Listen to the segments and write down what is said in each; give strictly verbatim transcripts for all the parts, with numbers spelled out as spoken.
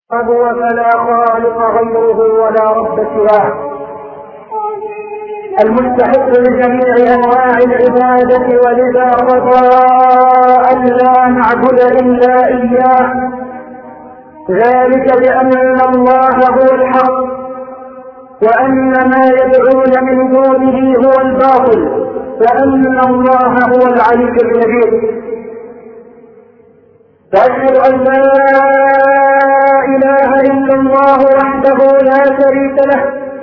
هو فلا خالق غيره ولا رب سواه، المستحق لجميع انواع العباده، ولذا قضى ان لا نعبد الا اياه، ذلك بان الله هو الحق وان ما يدعون من دونه هو الباطل وان الله هو العلي الكبير. واشهد ان لا اله الا الله وحده لا شريك له،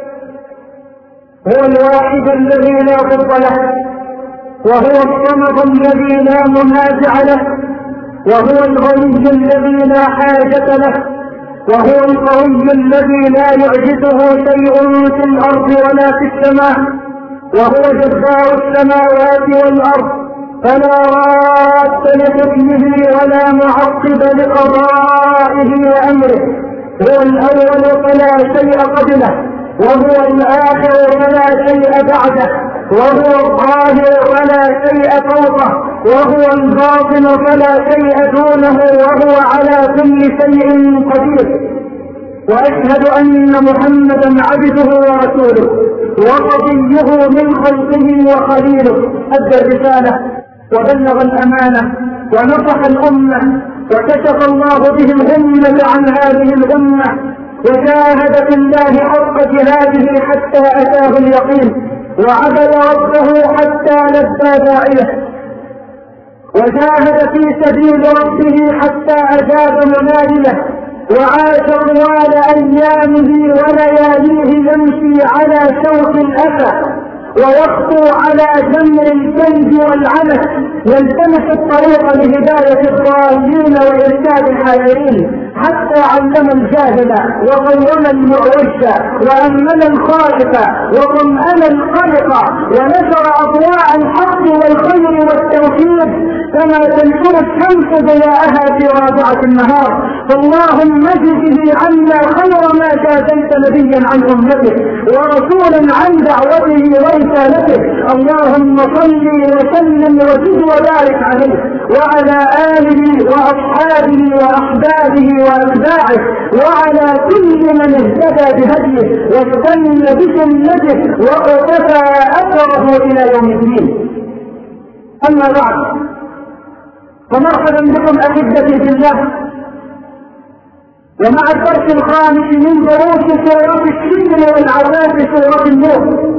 هو الواحد الذي لا ضد له، وهو الصمد الذي لا منازع له، وهو الغني الذي لا حاجة له، وهو القوي الذي لا يعجزه شيء في الارض ولا في السماء، وهو جبار السماوات والارض فلا راد لحكمه ولا معقب لقضائه وامره، هو الاول فلا شيء قبله، وهو الاخر فلا شيء بعده، وهو الظاهر فلا شيء فوقه، وهو الباطن فلا شيء دونه، وهو على كل شيء قدير. واشهد ان محمدا عبده ورسوله وصفيه من خلقه وخليله، ادى الرساله وبلغ الامانه ونصح الامه، وكشف الله به الغمه عن هذه الامه، وجاهد في الله حق جهاده حتى اتاه اليقين، وعبد ربه حتى لبى داعيه، وجاهد في سبيل ربه حتى اجاب مناديه، وعاش طوال ايامه ولياليه يمشي على شوك الاسى ويخطو على جمر الكنز والعنف، يلتمس الطريق لهداية الضالين وإرشاد الحائرين، حتى علم الجاهل وقوم المعوج وأمن الخائف وطمأن القلق، ونشر أضواء الحق والخير والتوحيد كما تنشر الشمس ضياءها في رابعة النهار. فاللهم اجزه عنا خير ما جازيت نبيا عن أمته ورسولا عن دعوته ورسالته. اللهم صل وسلم وزد وبارك عليه وعلى آله وأصحابه وأحبابه وأتباعه وعلى كل من اهتدى بهديه واستنى بسنته واقتفى أثره إلى يوم الدين. أما بعد، فمرحبا بكم أحبتي في الله، ومع الدرس الخامس من دروس سورة الشجر والعذاب سورة النور،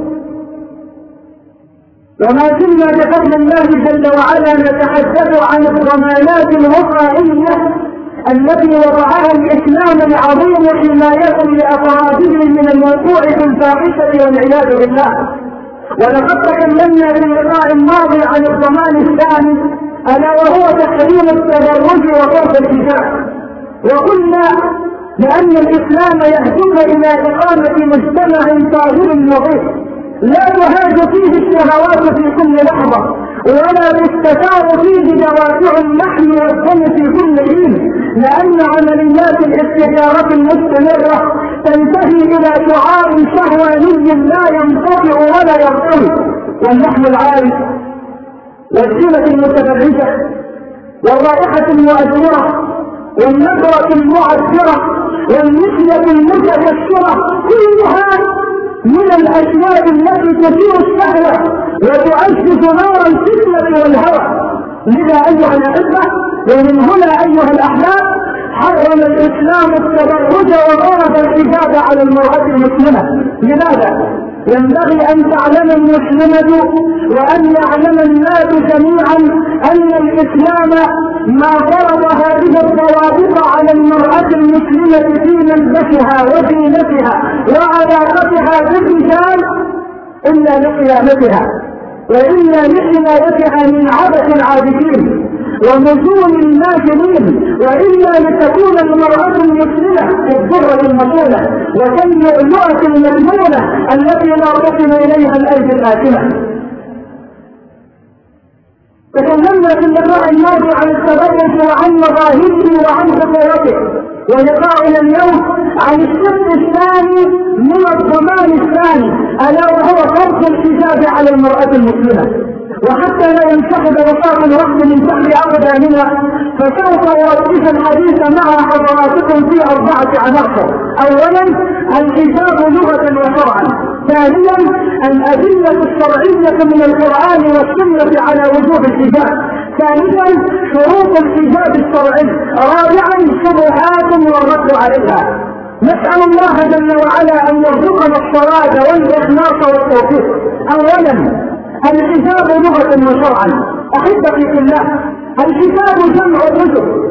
وما زلنا بفضل الله جل وعلا نتحدث عن الضمانات الوقائية التي وضعها الإسلام العظيم حماية لأفراده من الوقوع في الفاحشة والعياذ بالله. ولقد تكلمنا في اللقاء الماضي عن الضمان الثاني ألا وهو تحريم التبرج وفرض الحجاب، وقلنا بأن الإسلام يهدف إلى إقامة مجتمع طاهر نظيف لا تهاج فيه الشهوات في كل لحظة، ولا تستثار فيه دوافع اللحم والدم في كل حين، لأن عمليات الاستثارة المستمرة تنتهي إلى شعار شهواني لا ينقطع ولا يرتوي، واللحم العالي والزينة المتبرجة والرائحة المؤثرة والنظرة المعبرة والمشية المتكسرة كلها من الأشياء التي تثير الشهوة وتعزز نار الفتنة والهوى. لذا أيها الأحبة، ومن هنا أيها الأحباب، حرم الإسلام التبرج وفرض الحجاب على المرأة المسلمة. لماذا؟ ينبغي أن تعلم المسلمة وأن يعلم الناس جميعا أن الإسلام ما فرض هذه الضوابط على المرأة المسلمة في ملبسها وزينتها وعلاقتها بالرجال إلا لقيامتها، وإلا لحمايتها من عبث العابثين ونزول الناجمين، وإلا لتكون المرأة المسلمة الضرة المصونة وكاللؤلؤة الملمونة التي لا تصل إليها الأيدي الآثمة. تكلمنا في اللقاء الماضي عن التبرج وعن مظاهره وعن خطورته، ولقاءنا اليوم عن الشق الثاني من الضمان الثاني ألا وهو فرض الحجاب على المرأة المسلمة. وحتى لا ينسحب وساط الوقت من تحت أقدامنا فسوف أوجه الحديث مع حضراتكم في أربعة عناصر. أولا الحجاب لغة وشرعا. ثانيا الأدلة الشرعية من القرآن والسنة على وجوب الحجاب. ثالثا شروط الحجاب الشرعي. رابعا شبهات والرد عليها. نسأل الله جل وعلا أن يرزقنا الصلاة والإخلاص والتوفيق. أولا الحجاب لغة وشرعا. أحبتي في الله، الحجاب جمع الرجل،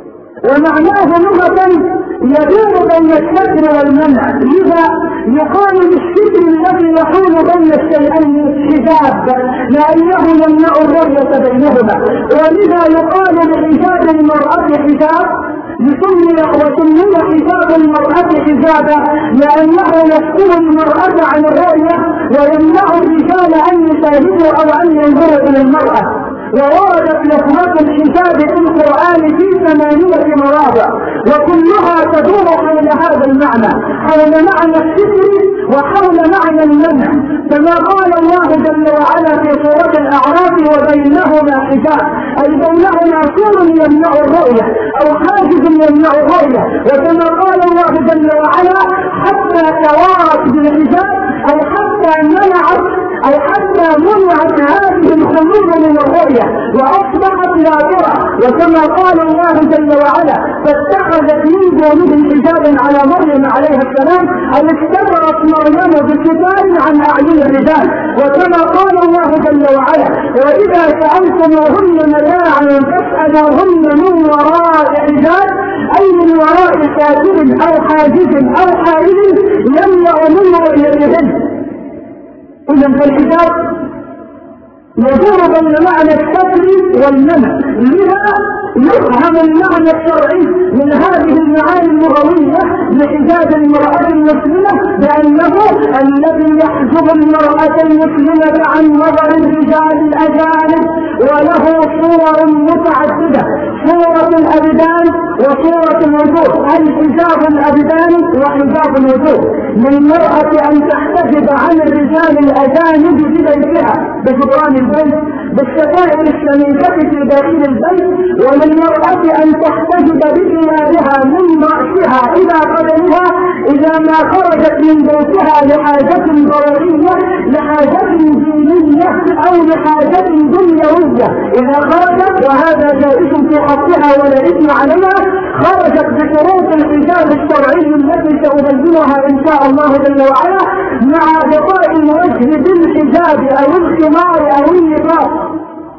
ومعناه لغة يدور بين الستر والمنع، لذا يقال للستر الذي يحول بين الشيئين حجاب لأنه يمنع الرؤية بينهما، ولذا يقال لحجاب المرأة حجاب لسمي وسمي حجاب المرأة حجابا لأنه يستر المرأة عن الرؤية ويمنع الرجال أن يشاهدوا أو أن ينظروا إلى المرأة. ووردت لفظة الحجاب في القرآن في ثمانية مواضع وكلها تدور حول هذا المعنى، حول معنى الستر وحول معنى المنع، كما قال الله جل وعلا في سورة الأعراف وبينهما حجاب، أي بينهما سور يمنع الرؤية أو حاجز يمنع الرؤية، وكما قال الله جل وعلا حتى توارت بالحجاب أو حتى منعت أو حتى منعت هذه الخلود من الرؤية وأصبحت لا ترى، وكما قال الله جل وعلا فاتخذت من دونه حجابا على مريم عليها السلام أو استترت مريم بستار عن أعين الرجال، وكما قال الله جل وعلا وإذا سألتموهن متاعا فاسألوهن من وراء حجاب، أي من وراء ساتر أو حاجز أو حائل يمنع من رؤيتهن. إذا فالحجاب يدور بين معنى الستر والمنع، لذا يفهم المعنى الشرعي من هذه المعاني اللغوية لحجاب المرأة المسلمة بأنه الذي يحجب المرأة المسلمة عن نظر الرجال الأجانب، وله صور متعددة، صورة الأبدان وصورة الوجوه، أي حجاب الأبدان وحجاب الوجوه، للمرأة أن تحتجب عن الرجال الأجانب ببيتها بجدران البيت بالستائر السميكة في داخل البيت، وللمرأة أن تحتجب بثيابها من رأسها إلى قدمها إذا ما خرجت من بيتها لحاجة ضرورية، لحاجة دينية أو لحاجة دنيوية، إذا خرجت وهذا جائز في حقها ولا إثم عليها، خرجت بشروط الحجاب الشرعي التي سأبينها إن شاء الله جل وعلا مع غطاء الوجه بالحجاب أو الخمار أو النقاب،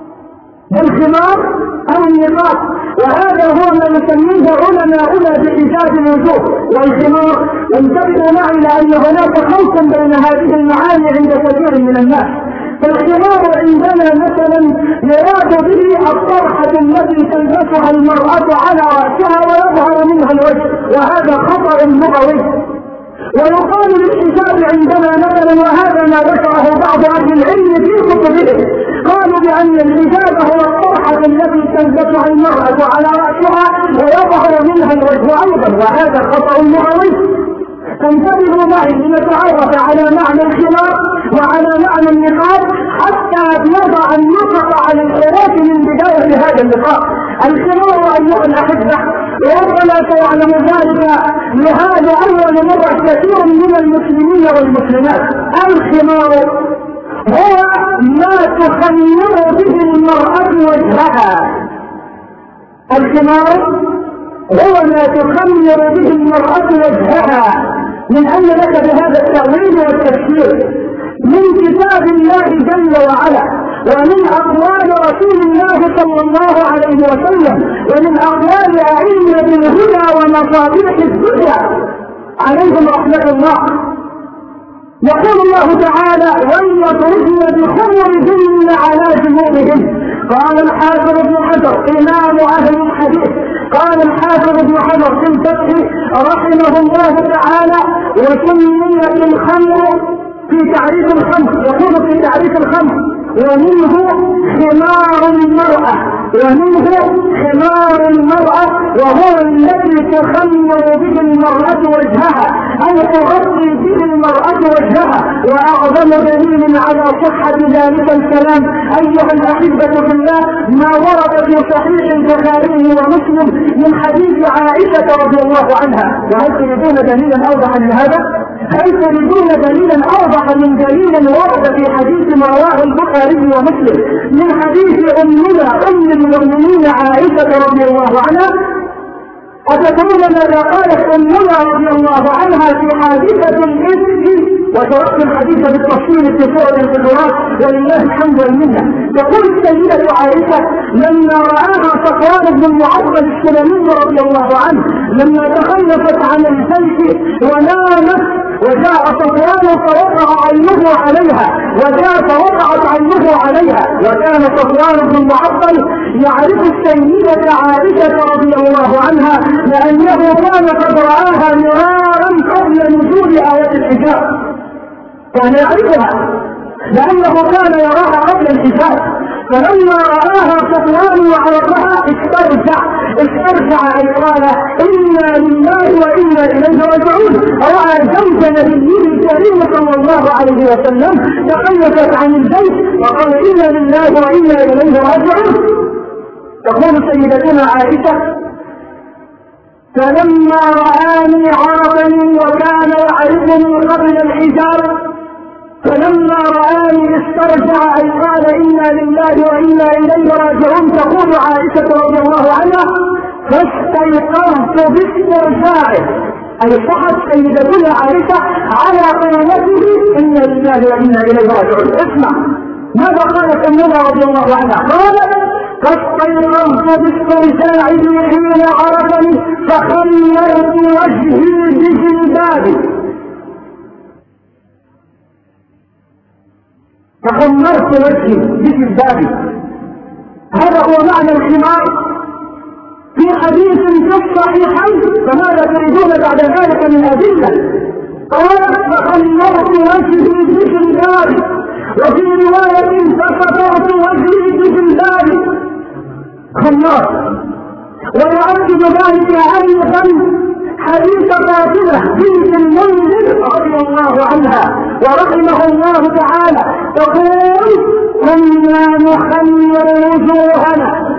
بالخمار أو النقاب، وهذا هو ما نسميه علماؤنا بحجاب الوجوه والخمار. انتبهوا معي لأن هناك خلط بين هذه المعاني عند كثير من الناس. فالخمار عندنا مثلا يراد به الطرحة التي تلبسها المرأة على رأسها ويظهر منها الوجه، وهذا خطأ لغوي. ويقال للحجاب عندنا مثلا، وهذا ما ذكره بعض اهل العلم في كتبهم، قالوا بان الحجاب هو الطرحه التي تلبسها المراه على راسها ويظهر منها الوجه ايضا، وهذا خطا لغوي. فانتبهوا معي لنتعرف على معنى الخمار وعلى معنى النقاب حتى نضع النقط على الحروف من بدايه هذا اللقاء. الخمار ايها الاحبه، وربما سيعلم ذلك لهذا اول مره كثير من المسلمين والمسلمات. الخمار هو ما تخمر به المراه وجهها. الخمار هو ما تخمر به المراه وجهها، من أن لك بهذا التأويل والتفسير من كتاب الله جل وعلا ومن أقوال رسول الله صلى الله عليه وسلم ومن أقوال أئمة الهدى ومصابيح الهدى عليهم رحمة الله. يقول الله تعالى وليضربن بخمرهن على جنوبهن. قال الحافظ ابن حجر إمام أهل الحديث، قال الحافظ ابن حجر في الفتح رحمه الله تعالى وسميت الخمر في تعريف الخمر، يقول في تعريف الخمر ومنه خمار المرأة، ومنه خمار المرأة وهو الذي تخمر به المرأة وجهها، أي تغطي به المرأة وجهها. وأعظم دليل على صحة ذلك الكلام أيها الأحبة في الله ما ورد في صحيح البخاري ومسلم من حديث عائشة رضي الله عنها. وهل تريدون دليلا أوضح من هذا؟ هل تريدون دليلا أوضح من دليل ورد في حديث ما رواه البخاري ومسلم من حديث أمنا أم المؤمنين عائشة رضي الله عنها؟ أتدرون ماذا قالت أمنا رضي الله عنها في حادثة الإفك؟ وتركت الحديث بالتفصيل في سورة الحجرات ولله الحمد والمنة. تقول السيدة عائشة لما رآها صفوان بن المعطل السلمي رضي الله عنه لما تخلفت عن البيت ونامت وجاء صفوان فوقع عينه عليها وجاء فوقعت عينه عليها، وكان صفوان بن المعطل يعرف السيدة عائشة رضي الله عنها لأنه كان قد رآها مرارا قبل نزول آية الحجاب، كان يعرفها لأنه كان يراها قبل الحجاب. فلما رآها صفوان وعرفها استرجع استرجع أي قال إنا لله وإنا إليه راجعون. رأى زوج نبيه الكريم صلى الله عليه وسلم تخلفت عن البيت وقال إنا لله وإنا إليه راجعون. تقول سيدتنا عائشة فلما رآني عرفني وكان يعرفني قبل الحجاب فلما رآني استرجع أي قال إنا لله وإنا إليه راجعون. تقول عائشة رضي الله عنها فاستيقظت باسترجاعه أي صحت سيدتنا عائشة على قولته إنا لله وإنا إليه راجعون. اسمع ماذا قالت أمنا رضي الله عنها؟ قالت فاستيقظت باسترجاعه حين عرفني فخمرت وجهي بجلبابي فخمرت وجهي بجلبابي. هذا هو معنى الخمار في حديث في الصحيحين، فماذا تريدون بعد ذلك من أدلة؟ قالت فخمرت وجهي بجلبابي، وفي رواية فسترت وجهي بجلبابي خمار. ويؤكد ذلك أيضا حديث فاطمة بنت المنذر رضي الله عنها ورحمه الله تعالى تقول كنا نخمر وجوهنا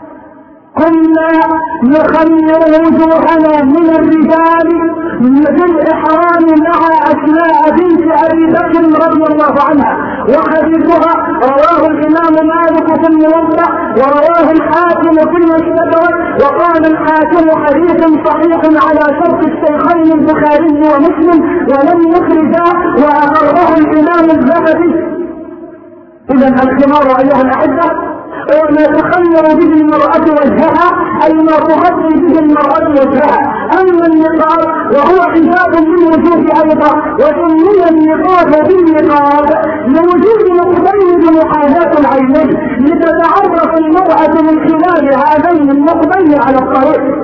كنا نخمر وجوهنا من الرجال بالإحرام مع أسماء بنت أبي بكر رضي الله عنها. وحديثها رواه الإمام مالك في الموطأ ورواه الحاكم في المستدرك، وقال الحاكم حديث صحيح على شرط الشيخين البخاري ومسلم ولم يخرجا وأقره الإمام الذهبي. إذا الخمار أيها الأحبة وما تخمر به المرأة وجهها أي ما تغطي به المرأة وجهها. أما النقاب وهو حجاب للوجود أيضا، وسمي النقاب بالنقاب لوجود نقبين بمحاذاة العينين لتتعرف المرأة من خلال هذين النقبين على الطريق.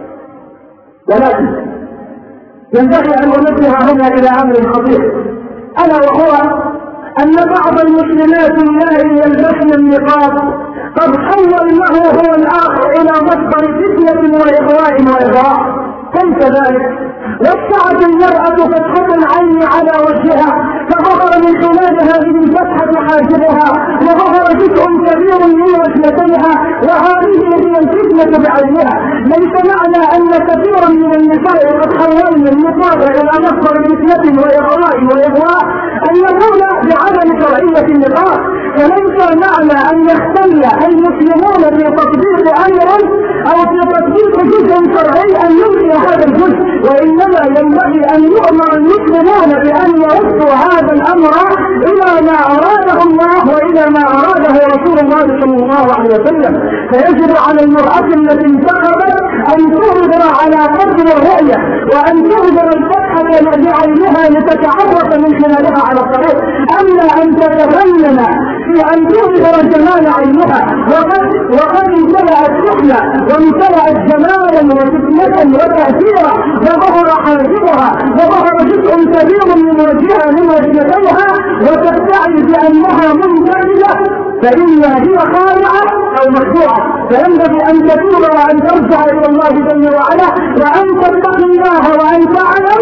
ولكن ينبغي أن ننبه هنا إلى أمر خطير، ألا وهو أن بعض المسلمات اللائي يلبسن النقاب قد حولناه هو الآخر إلى مصدر فتنة وإغواء وإغراء. كيف ذلك؟ وسعت المرأة فتحة العين على وجهها فظهر من خلال هذه الفتحة حاجبها وظهر جزء كبير من وجنتيها، وهذه هي الفتنة بعينها. ليس معنى أن كثيرا من النساء قد حولن النقاب إلى مصدر فتنة وإغراء وإغواء أن يكون بعدم شرعية النقاب، فليس معنى أن يختل المسلمون في تطبيق أمر أو في تطبيق جزء شرعي أن يلغي هذا الجزء، وإنما ينبغي أن يؤمر المسلمون بأن يردوا هذا الأمر إلى ما أراده الله وإلى ما أراده رسول الله صلى الله عليه وسلم. فيجب على المرأة التي انتخبت أن تظهر على قدر الرؤية وأن تظهر الفتحة بعينها لتتعرف من خلالها على الطريق، أما أن تتفنن في أن تظهر جمال عينها وقد وقد امتلأت رحلة وامتلأت جمالا وفتنة وتأثيرا وظهر حاجبها وظهر جزء كبير من وجهها من وجهتيها وتدعي بأنها منتهية فإنها هي خارعة أو مخدوعة. فينبغي أن تتوب وأن ترجع إلى الله جل وعلا وأن تتقي الله وأن تعلم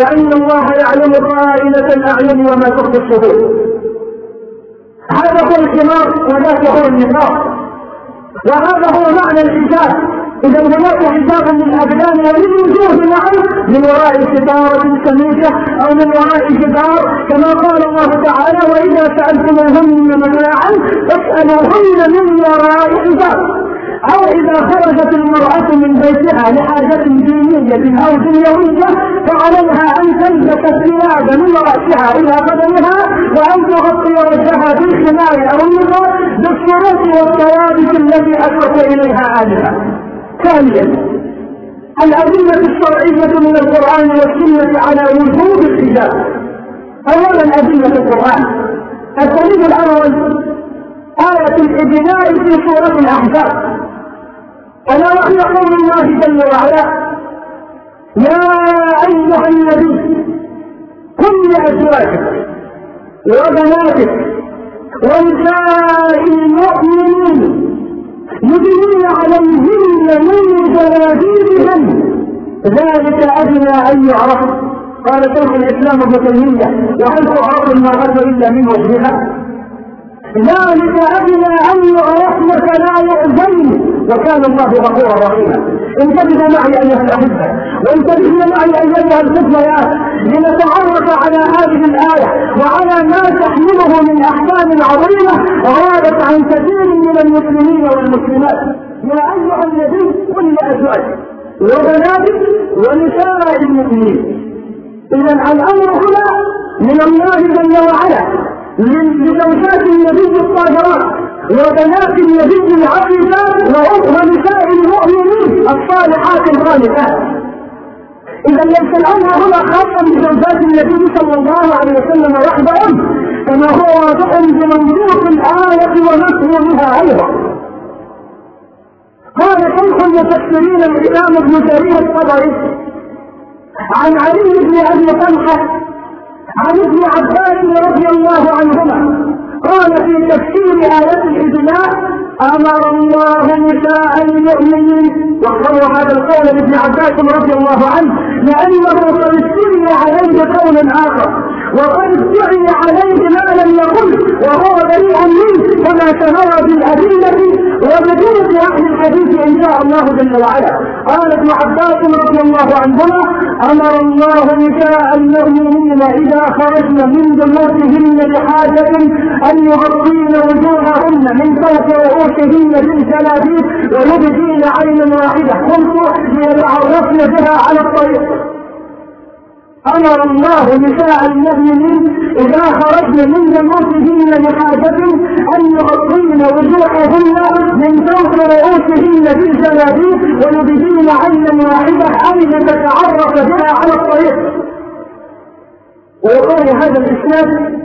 وأن الله يعلم خائنة الأعين وما تخفي الصدور. هذا هو الخمار وذاك هو النفاق، وهذا هو معنى الحجاب. إذا هناك حجاب للأبدان وللوجوه معا من وراء ستارة سميكة أو من وراء جدار، كما قال الله تعالى: وإذا سألتموهن متاعا فاسألوهن من وراء حجاب. أو إذا خرجت المرأة من بيتها لحاجة دينية أو دنيوية فعليها أن تلبس الثياب من رأسها إلى قدمها وأن تغطي وجهها بالخمار أو النقاب بالشروط والضوابط التي أشرت إليها آنفا. ثانيا، الأدلة الشرعية من القرآن والسنة على وجوب الحجاب. أولا أدلة القرآن. الدليل الأول آية الإبناء في سورة الأحزاب، ألا وهي قول الله جل وعلا: يا أيها النبي قل لأزواجك وبناتك ونساء المؤمنين يدنين عليهن من جلابيبهن ذلك أدنى أن يعرف. قال شيخ الإسلام ابن تيمية: وهل تعرف المرأة إلا من وجهها؟ ذلك أدنى أن يعرفن فلا يؤذين وكان الله غفورا رحيما. انتبهوا معي أيها الأحبة، وانتبهوا معي أيها الفتيات لنتعرف على هذه الآية وعلى ما تحمله من أحكام عظيمة غابت عن كثير من المسلمين والمسلمات. يا أيها النبي قل لأزواجك وبناتك ونساء المؤمنين. إذا الأمر هنا من الله جل وعلا لزوجات النبي الطاهرات وبنات النبي العفيفات ونساء المؤمنين الصالحات الخالقات. إذا ليس الأمر هنا خاصا بزوجات النبي صلى الله عليه وسلم وحدهم، كما هو واضح بمنطوق الآية ومفهومها أيضا. قال شيخ المفسرين الإمام ابن جرير الطبري عن علي بن أبي طلحة عن ابن عباس رضي الله عنهما قال في تفسير آية الإبناء: أمر الله نساء المؤمنين. واختاروا هذا القول لابن عباس رضي الله عنه لأنه قد استعي عليه قولا آخر وقد استعي عليه ما لم يقل وهو بريء منه كما تهوى بالأدلة وبدون أهل الحديث إن شاء الله جل وعلا. قال ابن عباس رضي الله عنهما: أمر الله نساء المؤمنين إذا خرجن من بيوتهن لحاجة أن يغطين وجوههن من فوق رؤوسهن بالجلابيب ويبدين عينا واحدة قلت ليتعرفن بها على الطريق. أمر الله نساء المؤمنين إذا خرجن من بيوتهن لحاجة أن يغطين وجوههن من فوق رؤوسهن بالجلابيب ويبدين عينا واحدة أن يتعرف بها على الطريق. ويقول هذا الإسناد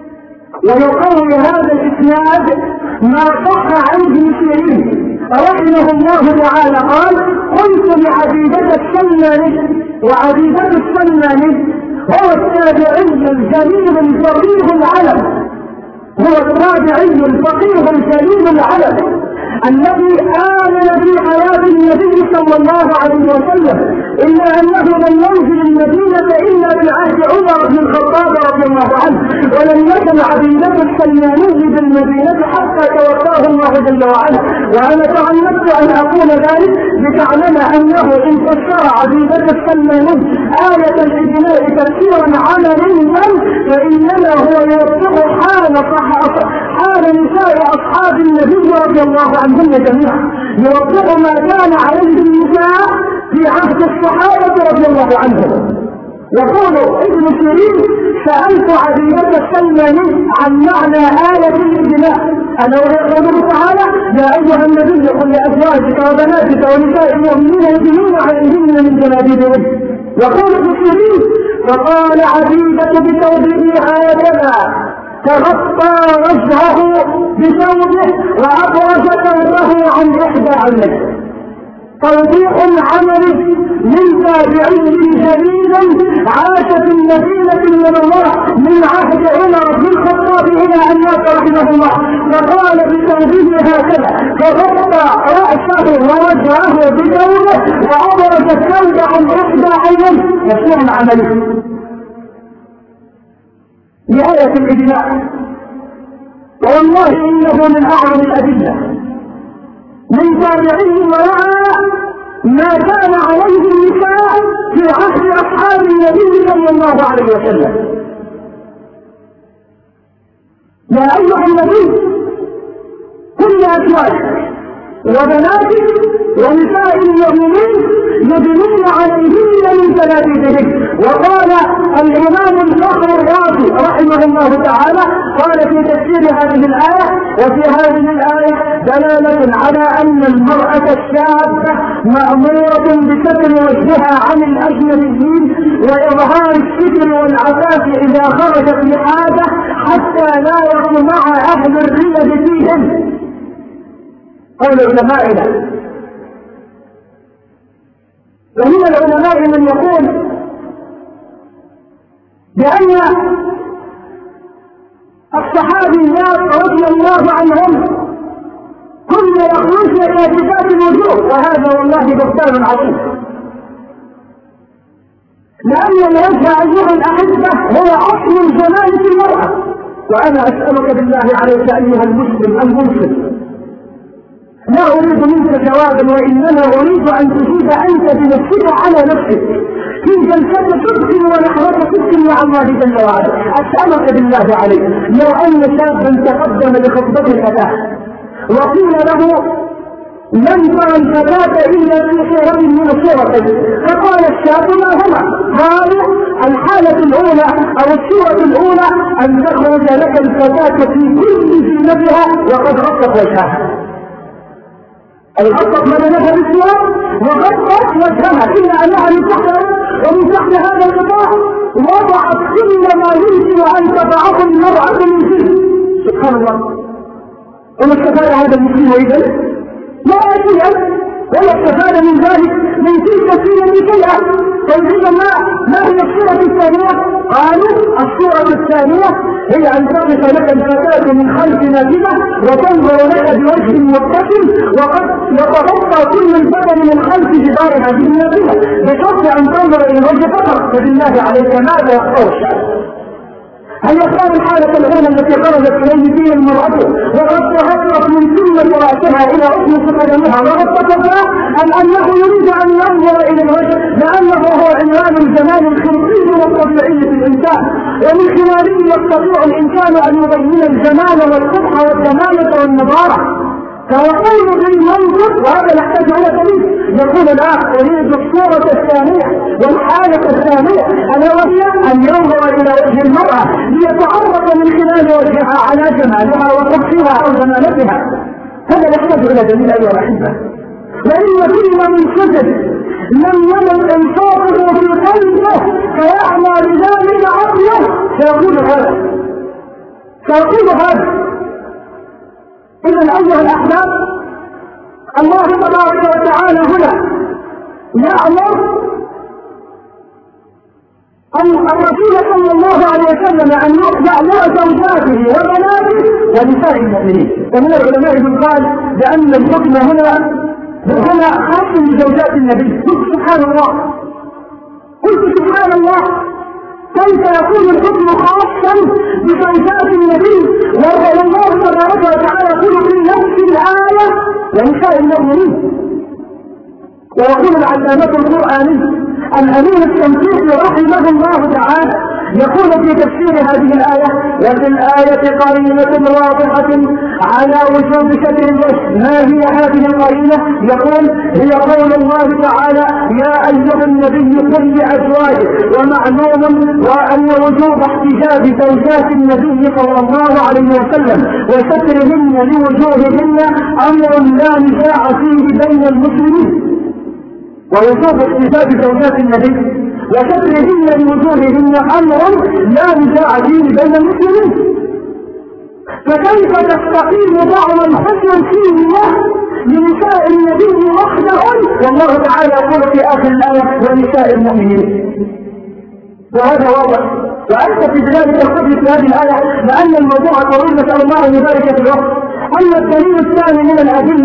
ويقوي هذا الإسناد ما صح عن ابن سيرين رحمه الله تعالى قال: قلت لعبيدة السلماني، وعبيدة السلماني هو التابعي الجليل الفقيه العلم، هو التابعي الفقيه الجليل العلم الذي آمن في حياة النبي صلى الله عليه وسلم، إلا أنه لم ينزل المدينة إلا بعهد عمر بن الخطاب رضي الله عنه، ولم يكن عبيدة السلماني بالمدينة حتى توفاه الله جل وعلا. وأنا تعمدت أن أقول ذلك لتعلم أنه إن فسر عبيدة السلماني آية الإبناء تفسيرا عمليا فإنما هو يوضح حال صحابة حال نساء أصحاب النبي رضي الله عنهم جميعا، يوضح ما كان عليه النساء في عهد الصحابة رضي الله عنهم. يقول ابن سيرين: سألت عبيدة السلماني عن معنى آية الإبناء، ألا ويقول تعالى: يا أيها النبي قل لأزواجك وبناتك ونساء المؤمنين يدنين عليهن من جلابيبهن. يقول ابن سيرين: فقال عبيدة بتوضيح هكذا: تغطى وجهه بثوبه وأبرز ثوبه عن إحدى عينيه. توضيح عملي من تابعي جليل عاش في المدينة المنورة من عهد عمر بن الخطاب إلى أن مات رحمه الله، فقال بتوضيح هكذا: فغطى رأسه ووجهه بثوبه وأبرز الثوب عن إحدى عينيه. يكون عملي بآية الإجماع، والله إنه من أعظم الأدلة من تابعيه وراء ما كان عليه النساء في عهد أصحاب النبي صلى الله عليه وسلم. يا أيها النبي كل أزواجك وبناتك ونساء المؤمنين يدلون عليهن من جلابيبهن. وقال الإمام الفخر الرازي رحمه الله تعالى قال في تفسير هذه الآية: وفي هذه الآية دلالة على أن المرأة الشابة مأمورة بستر وجهها عن الأجنبيين وإظهار الستر والعفاف إذا خرجت لحاجة حتى لا يطمع أهل الريب فيهم. قول علمائنا. ومن العلماء من يقول بأن الصحابيات رضي الله عنهم كل يخرجن كاشفات الوجوه، وهذا والله بهتان عظيم، لأن الوجه أيها الأحبة هو أصل الجمال في المرأة. وأنا أسألك بالله عليك أيها المسلم المنصف، لا أريد منك جوابا وإنما أريد أن تجيب أنت بنفسك على نفسك في جلسة صدق ونحوة صدق مع الله جل وعلا. أسألك بالله عليك لو أن شابا تقدم لخطبة الفتاة وقيل له لن ترى الفتاة إلا في صورة من الصورتين، فقال الشاب: ما هما؟ قالوا: الحالة الأولى أو الصورة الأولى أن تخرج لك الفتاة في كل زينتها وقد غطت وجهها، أي غطت بدنها بالثياب وغطت وجهها، إلا أنها من تحت ومن تحت هذا الغطاء وضعت كل ما يمكن أن تضعه المرأة من جلد. سبحان الله. وما استفاد هذا المسلم إذن؟ لا شيئا، ولا استفاد من ذلك من تلك السيرة شيئا. طيب ما ما هي الصورة الثانية؟ قالوا: الصورة الثانية هي أن تقف لك الفتاة من خلف نافذة وتنظر لك بوجه متصل وقد يتغطى كل البدن من خلف جدار هذه النافذة بشرط أن تنظر إلى الوجه فقط. فبالله عليك ماذا يختار الشاب؟ هل يختار الحالة الأولى التي خرجت إليه فيها المرأة وقد تغطت من ثم رأسها إلى أخمص قدمها وغطت وجهها، أم أنه يريد أن ينظر إلى الوجه لأنه هو عنوان الجمال الخلقي والطبيعي في الإنسان، ومن خلاله يستطيع الإنسان أن يبين الجمال والقبح والجمالة والنضارة؟ فيقول بالمنطق، وهذا يحتاج الى دليل، يقول: لا، اريد الصورة الثانية والحالة الثانية الا وهي ان ينظر الى وجه المرأة ليتعرف من خلال وجهها على جمالها وقبحها او جمالتها. هذا يحتاج الى دليل ايها الاحبة. وان كل من سجد لم يمل انصافه في قلبه فيعمى بذلك عقله سيقول هذا سيقول هذا إذن أيها الأحباب، الله تبارك وتعالى هنا يأمر الرسول صلى الله عليه وسلم أن يخضع له زوجاته وبناته ونساء المؤمنين. ومن العلماء من قال بأن الحكم هنا هنا خاص بزوجات النبي. قلت سبحان الله قلت سبحان الله كيف يكون الحكم خاصا بزوجات النبي والله تبارك وتعالى يقول في نفس الآية ونساء المؤمنين؟ ويقول العلامة القرآني الأمين الشنقيطي رحمه الله تعالى يقول في تفسير هذه الآية: وفي الآية قرينة واضحة على وجوب ستر الوجه. ما هي هذه القرينة؟ يقول: هي قول الله تعالى: يا أيها النبي قل لأزواجك. ومعلوم وأن وجوب احتجاب زوجات النبي صلى الله عليه وسلم وسترهن لوجوههن أمر لا نزاع فيه بين المسلمين، ووجوب احتجاب زوجات النبي وسترهن لوجوههن أمر لا نزاع فيه بين المسلمين. فكيف تستقيم بعض الحكم فيه لنساء النبي وحدهن والله تعالى يقول في آخر الآية: ونساء المؤمنين؟ وهذا واضح. وأنت في بلاد القدس في هذه الآية لأن الموضوع طويل، نسأل الله أن يبارك في الوقت. أما الدليل الثاني من الأدلة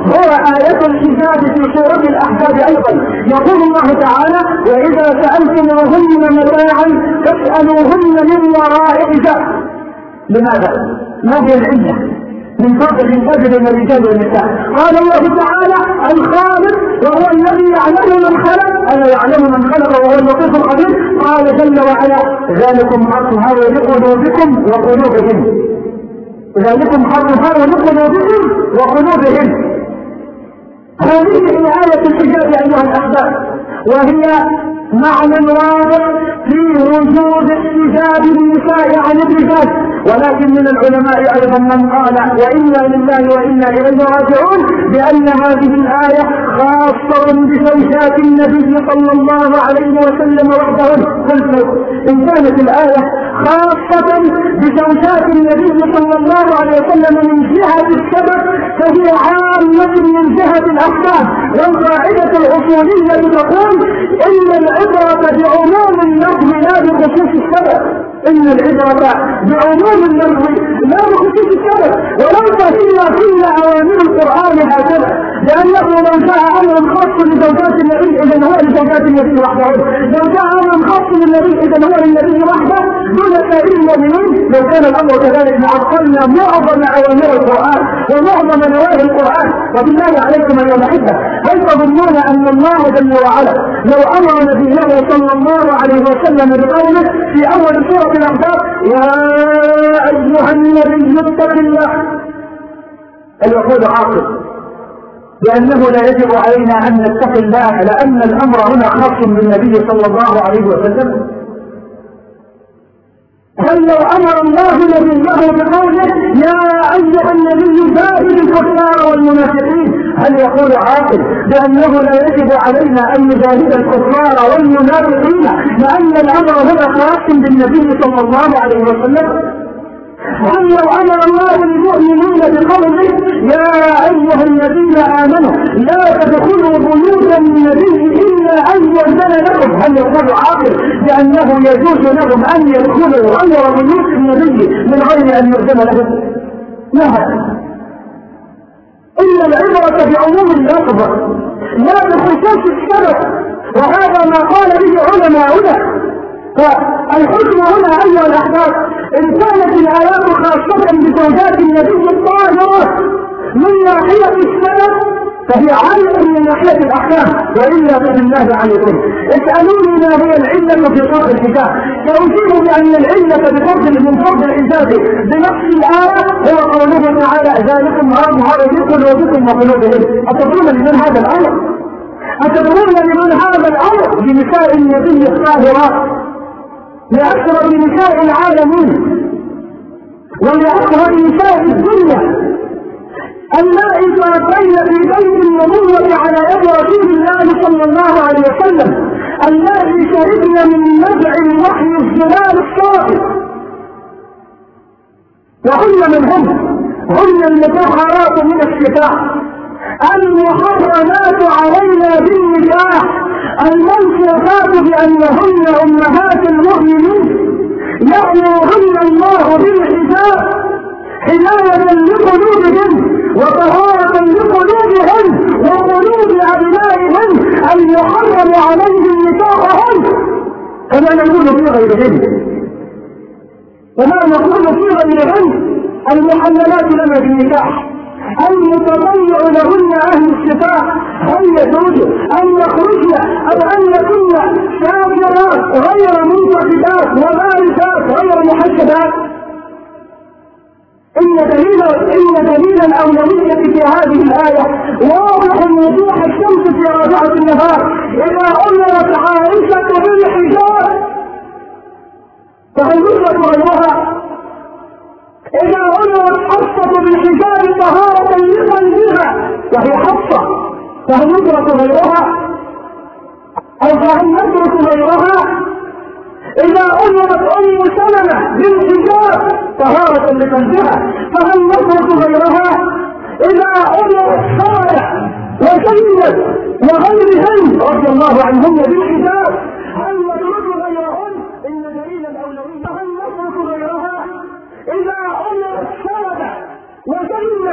هو آية الحجاب في سورة الأحزاب أيضا. يقول الله تعالى: وإذا سألتموهن متاعا فاسألوهن من وراء حجاب. لماذا؟ ما هي العلة من فضل الحجاب بين الرجال والنساء؟ قال الله تعالى: الخالق وهو الذي يعلم من خلق، ألا يعلم من خلق وهو اللطيف الخبير. قال جل وعلا: ذلكم أطهر لقلوبكم وقلوبهم. ذلكم أطهر لقلوبكم وقلوبهم. هذه هي آية الحجاب أيها الأحباب، وهي معنى واضح في وجود احتجاب النساء عن الرجال. ولكن من العلماء أيضا من قال: وإنا لله وإنا إليه راجعون، بأن هذه الآية خاصة بزوجات النبي صلى الله عليه وسلم وحدهن. قلت إن كانت الآية خاصة بزوجات النبي صلى الله عليه وسلم من جهة السبب، فهي عامة من جهة الأحكام. والقاعدة الأصولية تقول: إن العبرة بعموم اللفظ لا بخصوص السبب. إن العبرة بعموم اللفظ لا بخصوص السبب. ولو فهمنا كل أوامر القرآن هكذا، لأنه لو جاء أمر خاص لزوجات النبي إذا هو لزوجات النبي وحده، لو جاء أمر خاص للنبي إذا هو للنبي وحده دون سائر المؤمنين. لو كان الأمر كذلك لعطلنا معظم أوامر القرآن ومعظم نواهي القرآن. وبالله عليكم أيها الأحبة، هل تظنون أن الله جل وعلا لو أمر نبيه صلى الله عليه وسلم بقوله في أول سورة الأحزاب: يا أيها النبي اتق الله، هل يقول عاقل لأنه لا يجب علينا أن نتقي الله لأن الأمر هنا خاص بالنبي صلى الله عليه وسلم؟ هل لو أمر الله نبيه بقوله: يا أيها النبي جاهد الكفار والمنافقين، هل يقول عاقل بأنه لا يجب علينا أن نجاهد الكفار والمنافقين لأن الأمر هنا خاص بالنبي صلى الله عليه وسلم؟ هل لو أمر الله المؤمنين بقوله: يا أيها الذين آمنوا لا تدخلوا بيوت النبي إلا أن يأذن لكم، هل يقول عاقل بأنه يجوز لهم أن يدخلوا غير بيوت النبي من غير أن يأذن لهم؟ لا، إن العبرة بعموم اللفظ لا بخصوص السبب، وهذا ما قال به علماؤنا. فالحكم هنا أيها الأحباب، إن كانت الآيات خاصة بزوجات النبي الطاهرات من ناحية السبب فهي عالية من ناحية الأحكام، وإلا فبالله عليكم اسألوني ما هي العلة في فرض الحجاب، فأجيب بأن العلة بفضل من فرض الحجاب بنفس الآية هو قوله تعالى: ذلكم أظهر لقلوبكم وقلوبهم. أتدرون لمن هذا الأمر؟ أتدرون لمن هذا الأمر؟ بنساء النبي الطاهرات، لأكثر نساء العالمين ولأكثر نساء الدنيا اللائي طرفين في بيت النبوة على يد رسول الله صلى الله عليه وسلم، اللائي شربن من نزع الوحي الظلال الصافي. وهن من هم؟ هن المطهرات من الشفاء، المحرمات علينا بالنكاح، المنصوصات بأنهن أمهات المؤمنين، يأمرهن الله بالحجاب حماية لقلوبهم وطهارة لقلوبهم وقلوب أبنائهم المحرم عليهم نكاحهم، كما نقول في غيرهم. وما نقول في غيرهم المحللات لنا بالنكاح، المتطيع لهن أهل الشفاء، هل يجوز أن يخرجن أو أن يكن شاكرات غير منتقدات وباركات غير محجبات؟ إن دليل إن دليل الأولوية في هذه الآية واضح وضوح الشمس في رابعة النهار. إذا أمرت عائشة بالحجاب فهل يدرك غيرها؟ إذا أمرت حفصة بالحجاب طهارة لقلبها وهي حفصة فهل يدرك غيرها؟ أو فهل يدرك غيرها؟ إذا أمرت أم سلمة بالحجاب طهارة لقلبها فهل يدرك غيرها؟ إذا أمرت سارة وزينب وغيرهن رضي الله عنهن بالحجاب هل يدرك غيرهن؟ إن دليل الأولوية هل يدرك غيرها؟ إذا أمرت سارة وزينب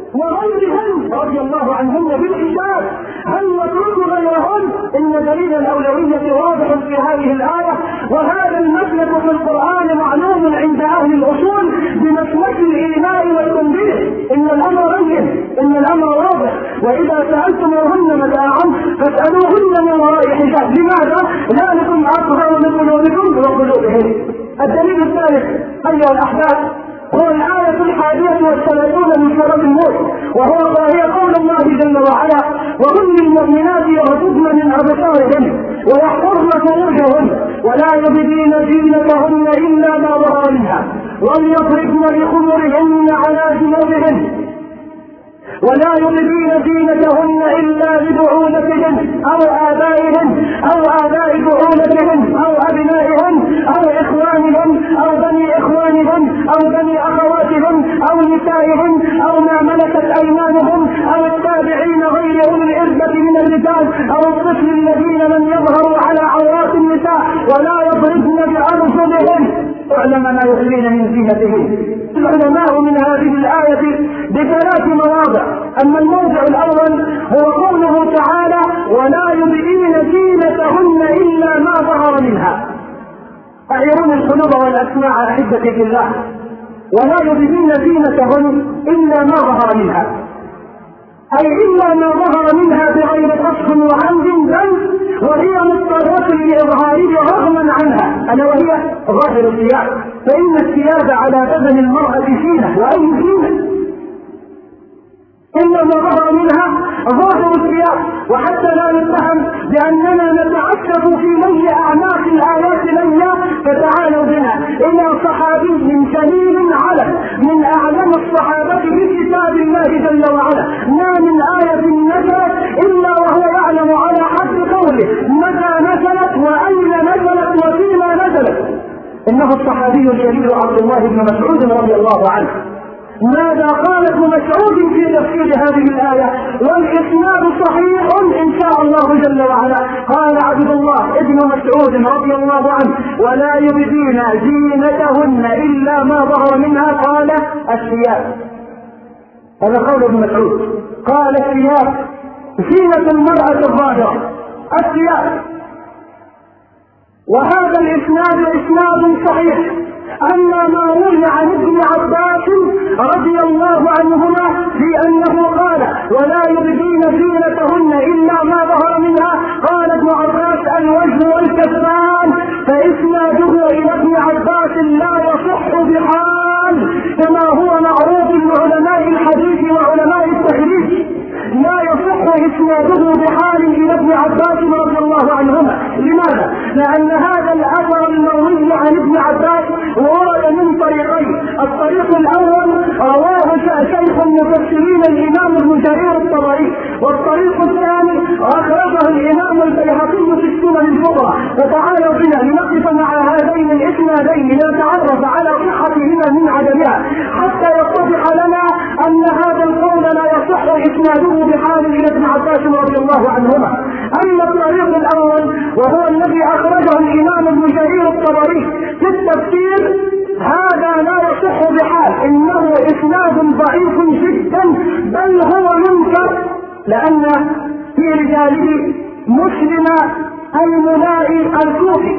وغيرهن رضي الله عنهن بالحجاب، هل نترك غيرهن؟ إن دليل الأولوية واضح في هذه الآية، وهذا المسلك في القرآن معلوم عند أهل الأصول بمسلك الإيماء والتنبيه. إن الأمر بين، إن الأمر واضح، وإذا سألتموهن متاعا فاسألوهن من وراء حجاب. لماذا؟ ذلكم أطهر من قلوبكم وقلوبهم. الدليل الثالث أيها الأحباب هو الآية الحادية والثلاثون من سورة النور، وهو وهي قول الله جل وعلا: وكل المؤمنات يغضضن من أبصارهن ويحفظن فروجهن ولا يبدين زينتهن إلا ما ظهر منها وليضربن بخمرهن على جنوبهن ولا يبدين زينتهن إلا لبعولتهن أو آبائهن أو آباء بعولتهن أو أبنائهن أو إخوانهن أو بني إخوانهن أو بني أخواتهن أو نسائهن أو ما ملكت أيمانهم أو التابعين غير أولي الإربة من الرجال أو الطفل الذين لم يظهروا على عورات النساء ولا يضربن بأرجلهن اعلم ما يخفين من زينتهن. العلماء من هذه الآية بثلاث مواضع. أما الموضع الأول هو قوله تعالى: ولا يبدين زينتهن إلا ما ظهر منها. أعيرون القلوب والأسماع أحبتي في الله. ولا يبدين زينتهن إلا ما ظهر منها، أي إلا ما ظهر منها بغير قصد وعمد، بل وهي مضطرة لإظهاره رغما عنها، ألا وهي ظاهر الثياب، فإن الثياب على بدن المرأة زينة، وأي زينة إلا ما ظهر منها ظاهر الثياب. وحتى لا نتهم بأننا نتعسف في ميل أعناق الآيات ليا، فتعالوا بنا إلى صحابي سليم علم من أعلم الصحابة بكتاب الله جل وعلا، ما من آية نزلت إلا وهو يعلم على حد قوله متى نزلت وأين نزلت وفيما نزلت. إنه الصحابي الجليل عبد الله بن مسعود رضي الله عنه. ماذا قال ابن مسعود في تفسير هذه الآية؟ والإسناد صحيح إن شاء الله جل وعلا. قال عبد الله ابن مسعود رضي الله عنه: ولا يبدين زينتهن إلا ما ظهر منها، قال الثياب. هذا قول ابن مسعود، قال الثياب، زينة المرأة الظاهرة الثياب. وهذا الإسناد إسناد صحيح. أما ما روي عن ابن عباس رضي الله عنهما في أنه قال: ولا يبدين زينتهن إلا ما ظهر منها، قال ابن عباس: الوجه والكفان، فإسناده إلى ابن عباس لا يصح بحال، كما هو معروف لعلماء الحديث وعلماء التحريف، لا يصح إسناده بحال إلى ابن عباس رضي الله عنهما. لماذا؟ لأن هذا الأثر المروي عن ابن عباس ورد من طريقين. الطريق الأول رواه شيخ المفسرين الإمام ابن جرير الطبري، والطريق الثاني أخرجه الإمام البيهقي في السنن الكبرى. فتعالوا بنا لنقف مع هذين الإسنادين لنتعرف على صحتهما من عدمها، حتى يتضح لنا أن هذا القول لا يصح إسناده بحال إلى ابن عباس رضي الله عنهما. أما الطريق الأول وهو الذي أخرجه الإمام ابن جرير الطبري في التفسير، هذا لا يصح بحال، إنه إسناد ضعيف جدا، بل هو منكر، لأن في رجاله مسلم الملائي الكوفي،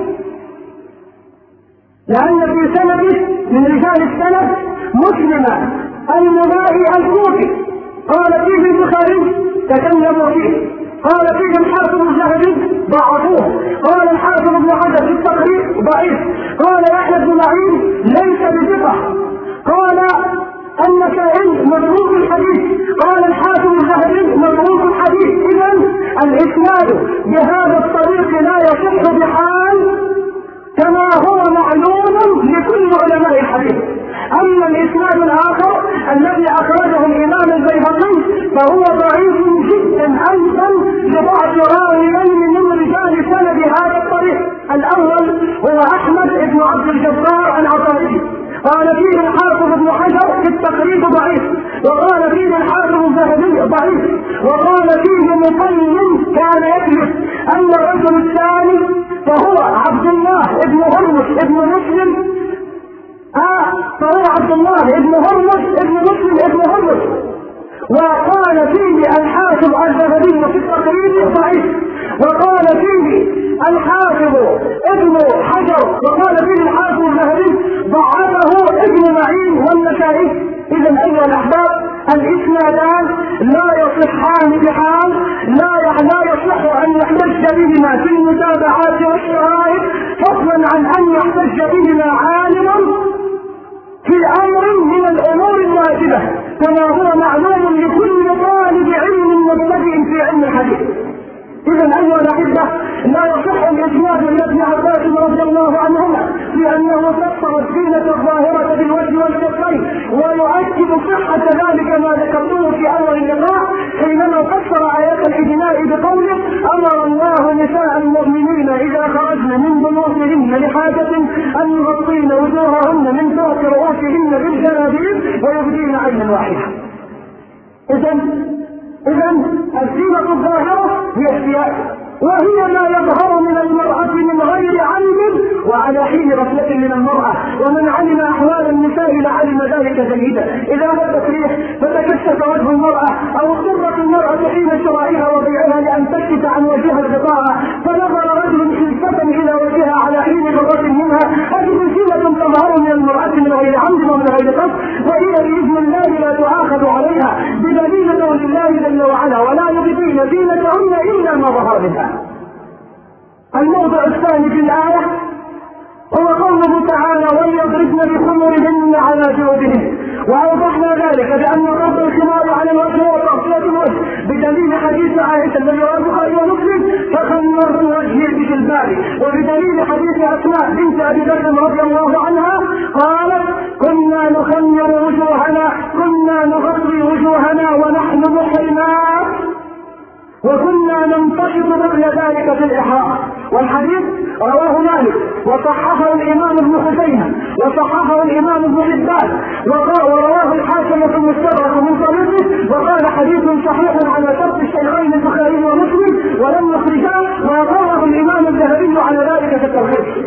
لأن في سنده من رجال السند مسلم الملائي الكوفي. قال فيه البخاري تكلموا فيه، قال فيه الحافظ الذهبي ضعفوه، قال الحافظ ابن حجر في التقريب ضعيف، قال يحيى بن معين ليس بثقة، قال النسائي متروك الحديث، قال الحافظ الذهبي متروك الحديث. إذا الإسناد بهذا الطريق لا يصح بحال، كما هو معلوم لكل علماء الحديث. أما الإسناد الآخر الذي أخرجه الإمام البيهقي فهو ضعيف جدا أيضا لضعف راويين من رجال سند هذا الطريق. الأول هو أحمد بن عبد الجبار العطاري، قال فيه الحافظ ابن حجر في التقريب ضعيف، وقال فيه الحافظ الذهبي ضعيف، وقال فيه مقيم كان يكذب. أما الرجل الثاني فهو عبد الله ابن هرمز ابن مسلم آه فهو عبد الله ابن هرمز ابن مسلم ابن هرمز، وقال فيه الحافظ الذهبي في التقريب ضعيف، وقال فيه الحافظ ابن حجر، وقال فيه الحافظ الذهبي ضعفه ابن معين والنسائي. إذا أيها الأحباب الإسنادان لا يصحان بحال، لا لا يصح أن يحتج بهما في المتابعات والشرائط، فضلا عن أن يحتج بهما عالم في أمر من الأمور الواجبة كما هو معلوم لكل طالب علم مبتدئ في علم الحديث. إذا أيها الأحبة لا يصح الإسناد من ابن عباس رضي الله عنهما في أنه فسر الزينة الظاهرة بالوجه والكفين، ويؤكد صحة ذلك ما ذكرته في أول اللقاء حينما فسر آيات الإجلاء بقوله: أمر الله نساء المؤمنين إذا خرجن من بيوتهن لحاجة أن يغطين وجوههن من فوق رؤوسهن بالجلابيب ويبدين عينا واحدة. إذا إذا الزينة الظاهرة هي الثياب، وهي ما يظهر من المرأة من غير علم وعلى حين غفلة من المرأة، ومن علم أحوال النساء لعلم ذلك جيدا. إذا هبت ريح فتكشف وجه المرأة، أو اضطرت المرأة حين شرائها وبيعها لأن تكشف عن وجهها الغطاء، فنظر رجل خلفة إلى وجهها على حين مرة منها، هذه زينة تظهر من المرأة من غير عمد ومن غير قصد، وهي بإذن الله لا تؤاخذ عليها بدليل قول الله جل وعلا: ولا يبدين زينتهن إلا ما ظهر منها. الموضع الثاني في الآية هو قوله تعالى: وليضربن بخمرهن على جيوبهن، وأوضحنا ذلك بأن ضرب الخمار على الوجه وتغطية الوجه بدليل حديث عائشة الذي رواه البخاري ومسلم: فخمرت وجهي بجلبابي، وبدليل حديث أسماء بنت أبي بكر رضي الله عنها قالت: كنا نخمر وجوهنا، كنا نغطي وجوهنا ونحن محرمات، وكنا ننتشط مثل ذلك في الإحرام. والحديث رواه مالك وصححه الإمام ابن خزيمة وصححه الإمام ابن حبان ورواه الحاكم في المستدرك من طريقه، وقال حديث صحيح على شرط الشيخين البخاري ومسلم ولم يخرجاه، وقاله الإمام الذهبي على ذلك في الترغيب.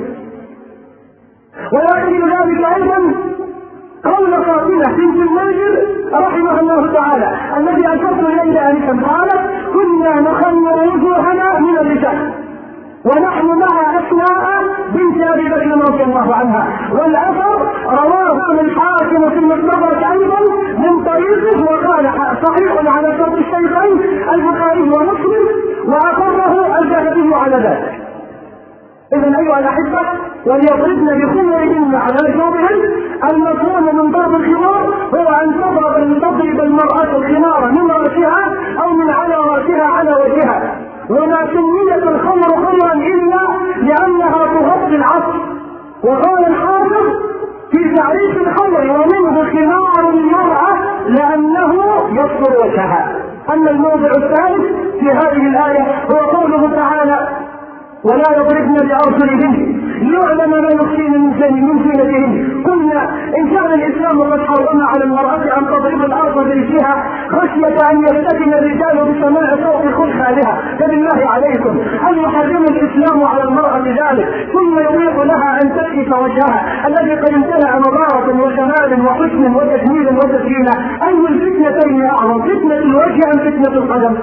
ولكن ذلك أيضا قول فاطمة بنت المنذر رحمه الله تعالى الذي أشرت إليه آنفا، قالت: كنا نخمر وجوهنا من الرجال ونحن مع أسماء بنت أبي بكر رضي الله عنها. والأثر رواه الحاكم في المستدرك أيضا من طريقه، وقال صحيح على شرط الشيخين البخاري ومسلم، وأقره الذهبي على ذلك. إذن أيها الأحبة وليضربن بخمرهن على جيوبهن، المفهوم من ضرب الخمار هو أن تضرب تضرب المرأة الخمار من رأسها أو من على رأسها على وجهها، وما سميت الخمر خمرا إلا لأنها تغطي العصر. وقال الحافظ في تعريف الخمر: ومنه خمار المرأة لأنه يستر وجهها. أما الموضع الثالث في هذه الآية هو قوله تعالى: ولا يضربن بأرجلهن ليعلم ما يخفين من زينتهن. قلنا إن كان الإسلام قد حرم على المرأة أن تضرب الأرض برجلها خشية أن يفتتن الرجال بسماع صوت خلخالها، فبالله عليكم هل يحرم الإسلام على المرأة ذلك ثم يبيح لها أن تكشف وجهها الذي قد امتلأ نضارة وجمال وحسن وتجميل وتزيين؟ أي الفتنتين أعظم، فتنة الوجه أم فتنة القدم؟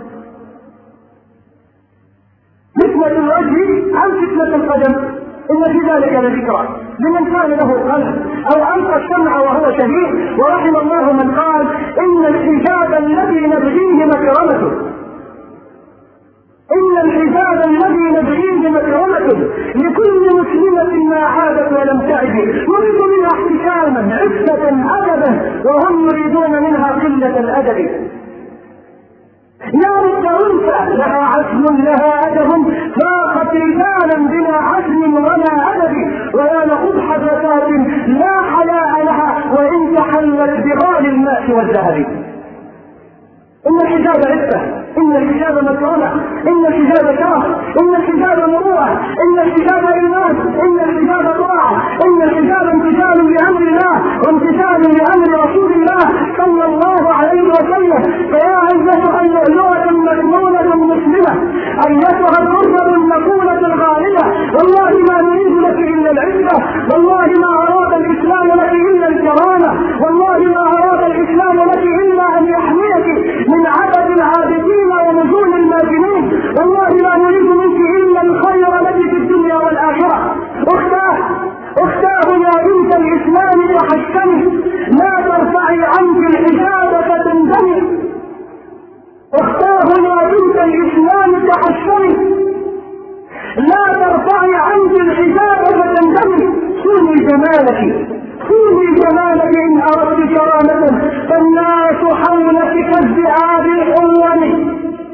فتنة الوجه عن فتنة القدم. إن في ذلك لذكرى لمن كان له قلب أو ألقى السمع وهو شهيد. ورحم الله من قال: إن الحجاب الذي نبغيه مكرمته، إن الحجاب الذي نبغيه مكرمته لكل مسلمة ما عادت ولم تعد، نريد منها احتشاما عفة أدبا، وهم يريدون منها قلة الأدب. يا رب أنثى لها عزم لها أدب، فاقت رجالا بلا عزم ولا أدب، ويا لقبح فتاة لا حياء لها وإن تحلت بغال الماء والذهب. إن الحجاب عفة، إن الحجاب مكرمة، إن الحجاب شرف، إن الحجاب مروءة، إن الحجاب إيمان، إن الحجاب طاعة، إن الحجاب امتثال لأمر الله وامتثال لأمر رسول الله صلى الله عليه وسلم. فيا أيتها اللؤلؤة المكنونة المسلمة، أيتها الدرة المكونة الغالية، والله ما نريد لك إلا العزة، والله ما أراد الإسلام لك إلا الكرامة، والله ما أراد الإسلام لك إلا أن يحميك جمالك صوني جمالك إن أردت كرامة فالناس حولك كالذئاب الحلوم.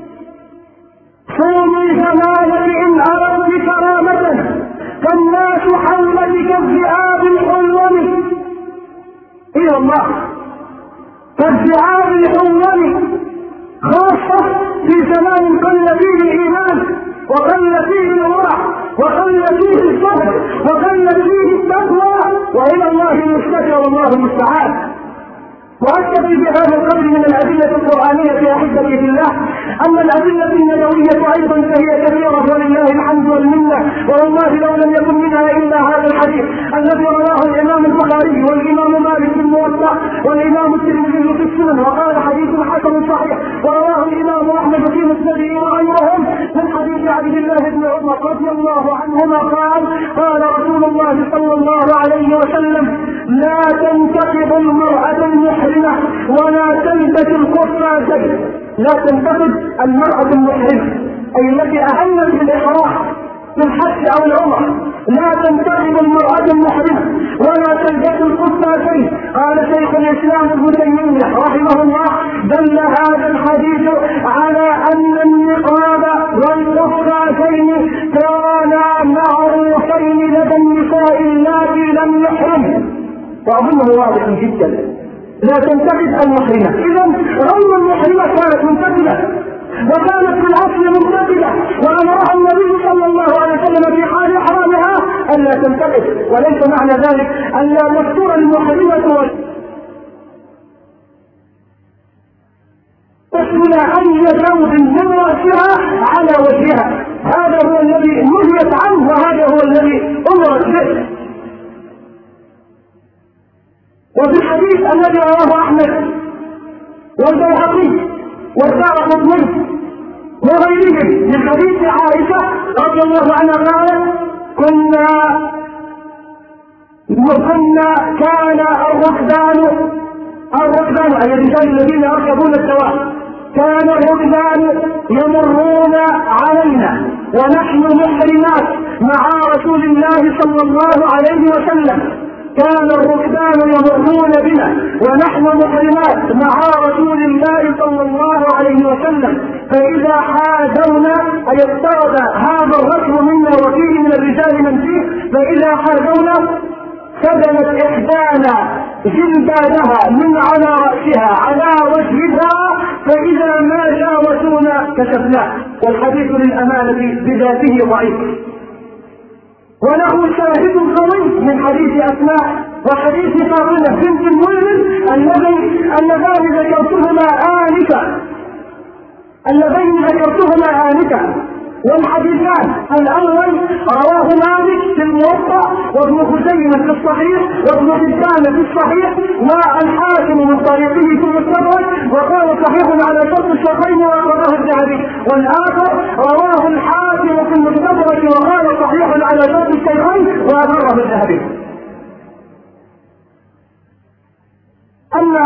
صوني جمالك إن أردت كرامة فالناس حولك كالذئاب الحلوم. إلى الله كالذئاب الحلوم، خاصة في زمان قل فيه الإيمان وقل فيه الورع وقل فيه الصبر وقل فيه التقوى، وإلى الله المشتكى والله المستعان. وأكتفي بهذا القدر من الأدلة القرآنية يا أحبتي في الله. أما الأدلة النبوية أيضا فهي كثيرة ولله الحمد والمنة، والله لو لم يكن منها إلا هذا الحديث الذي رواه الإمام البخاري والإمام مالك في الموطأ والإمام الترمذي في السنن وقال حديث حسن صحيح، ورواه الإمام أحمد في مسنده وغيرهم من حديث عبد الله بن عمر رضي الله عنهما قال قال رسول الله صلى الله عليه وسلم: لا تنتقب المرأة المحرمة ولا تلبس القفازين. لا تنتقب المرأة المحرمة أي التي أهلت بالإحرام في الحج أو العمرة، لا تنتقب المرأة المحرمة ولا تلبس القفازين. قال شيخ الإسلام ابن تيمية رحمه الله: دل هذا الحديث على أن النقاب والقفازين كانا معروفين لدى النساء اللاتي لم يحرمن، وأظنه واضح جدا. لا تنتقد المحرمة، إذا غير المحرمة كانت منتقدة وكانت في الأصل منتقدة، وأمرها النبي صلى الله عليه وسلم في حال إحرامها أن لا تنتقد، وليس معنى ذلك أن لا تستر المحرمة تسكن أي ثوب من رأسها على وجهها. هذا هو الذي نهيت عنه وهذا هو الذي أمرت به. وفي الحديث الذي رواه أحمد والبيهقي والدارقطني وغيرهم من حديث عائشة رضي الله عنها قالت: كنا كنا كان الركبان الركبان أي الرجال الذين يركبون الدواب، كان الركبان يمرون علينا ونحن محرمات مع رسول الله صلى الله عليه وسلم. كان الركبان يمرون بنا ونحن محرمات مع رسول الله صلى الله عليه وسلم، فإذا حاذونا أي اقترب هذا الركب منا وفيه من الرجال من فيه، فإذا حاذونا سدلت إحدانا جلبانها من على رأسها على وجهها، فإذا ما جاوزونا كشفناه. والحديث للأمانة بذاته ضعيف، وله شاهد قوي من حديث أسماء وحديث فاطمة بنت المؤمن اللذين ذكرتهما آنفا اللذين ذكرتهما آنفا والحديثان الأول رواه مالك في الموطأ وابن خزيمة في الصحيح وابن حبان في الصحيح والحاكم من طريقه في المستدرك وقال صحيح على شرط الشيخين ورواه الذهبي، والآخر رواه الحاكم في المستدرك وقال صحيح على شرط الشيخين وأمره الذهبي. أما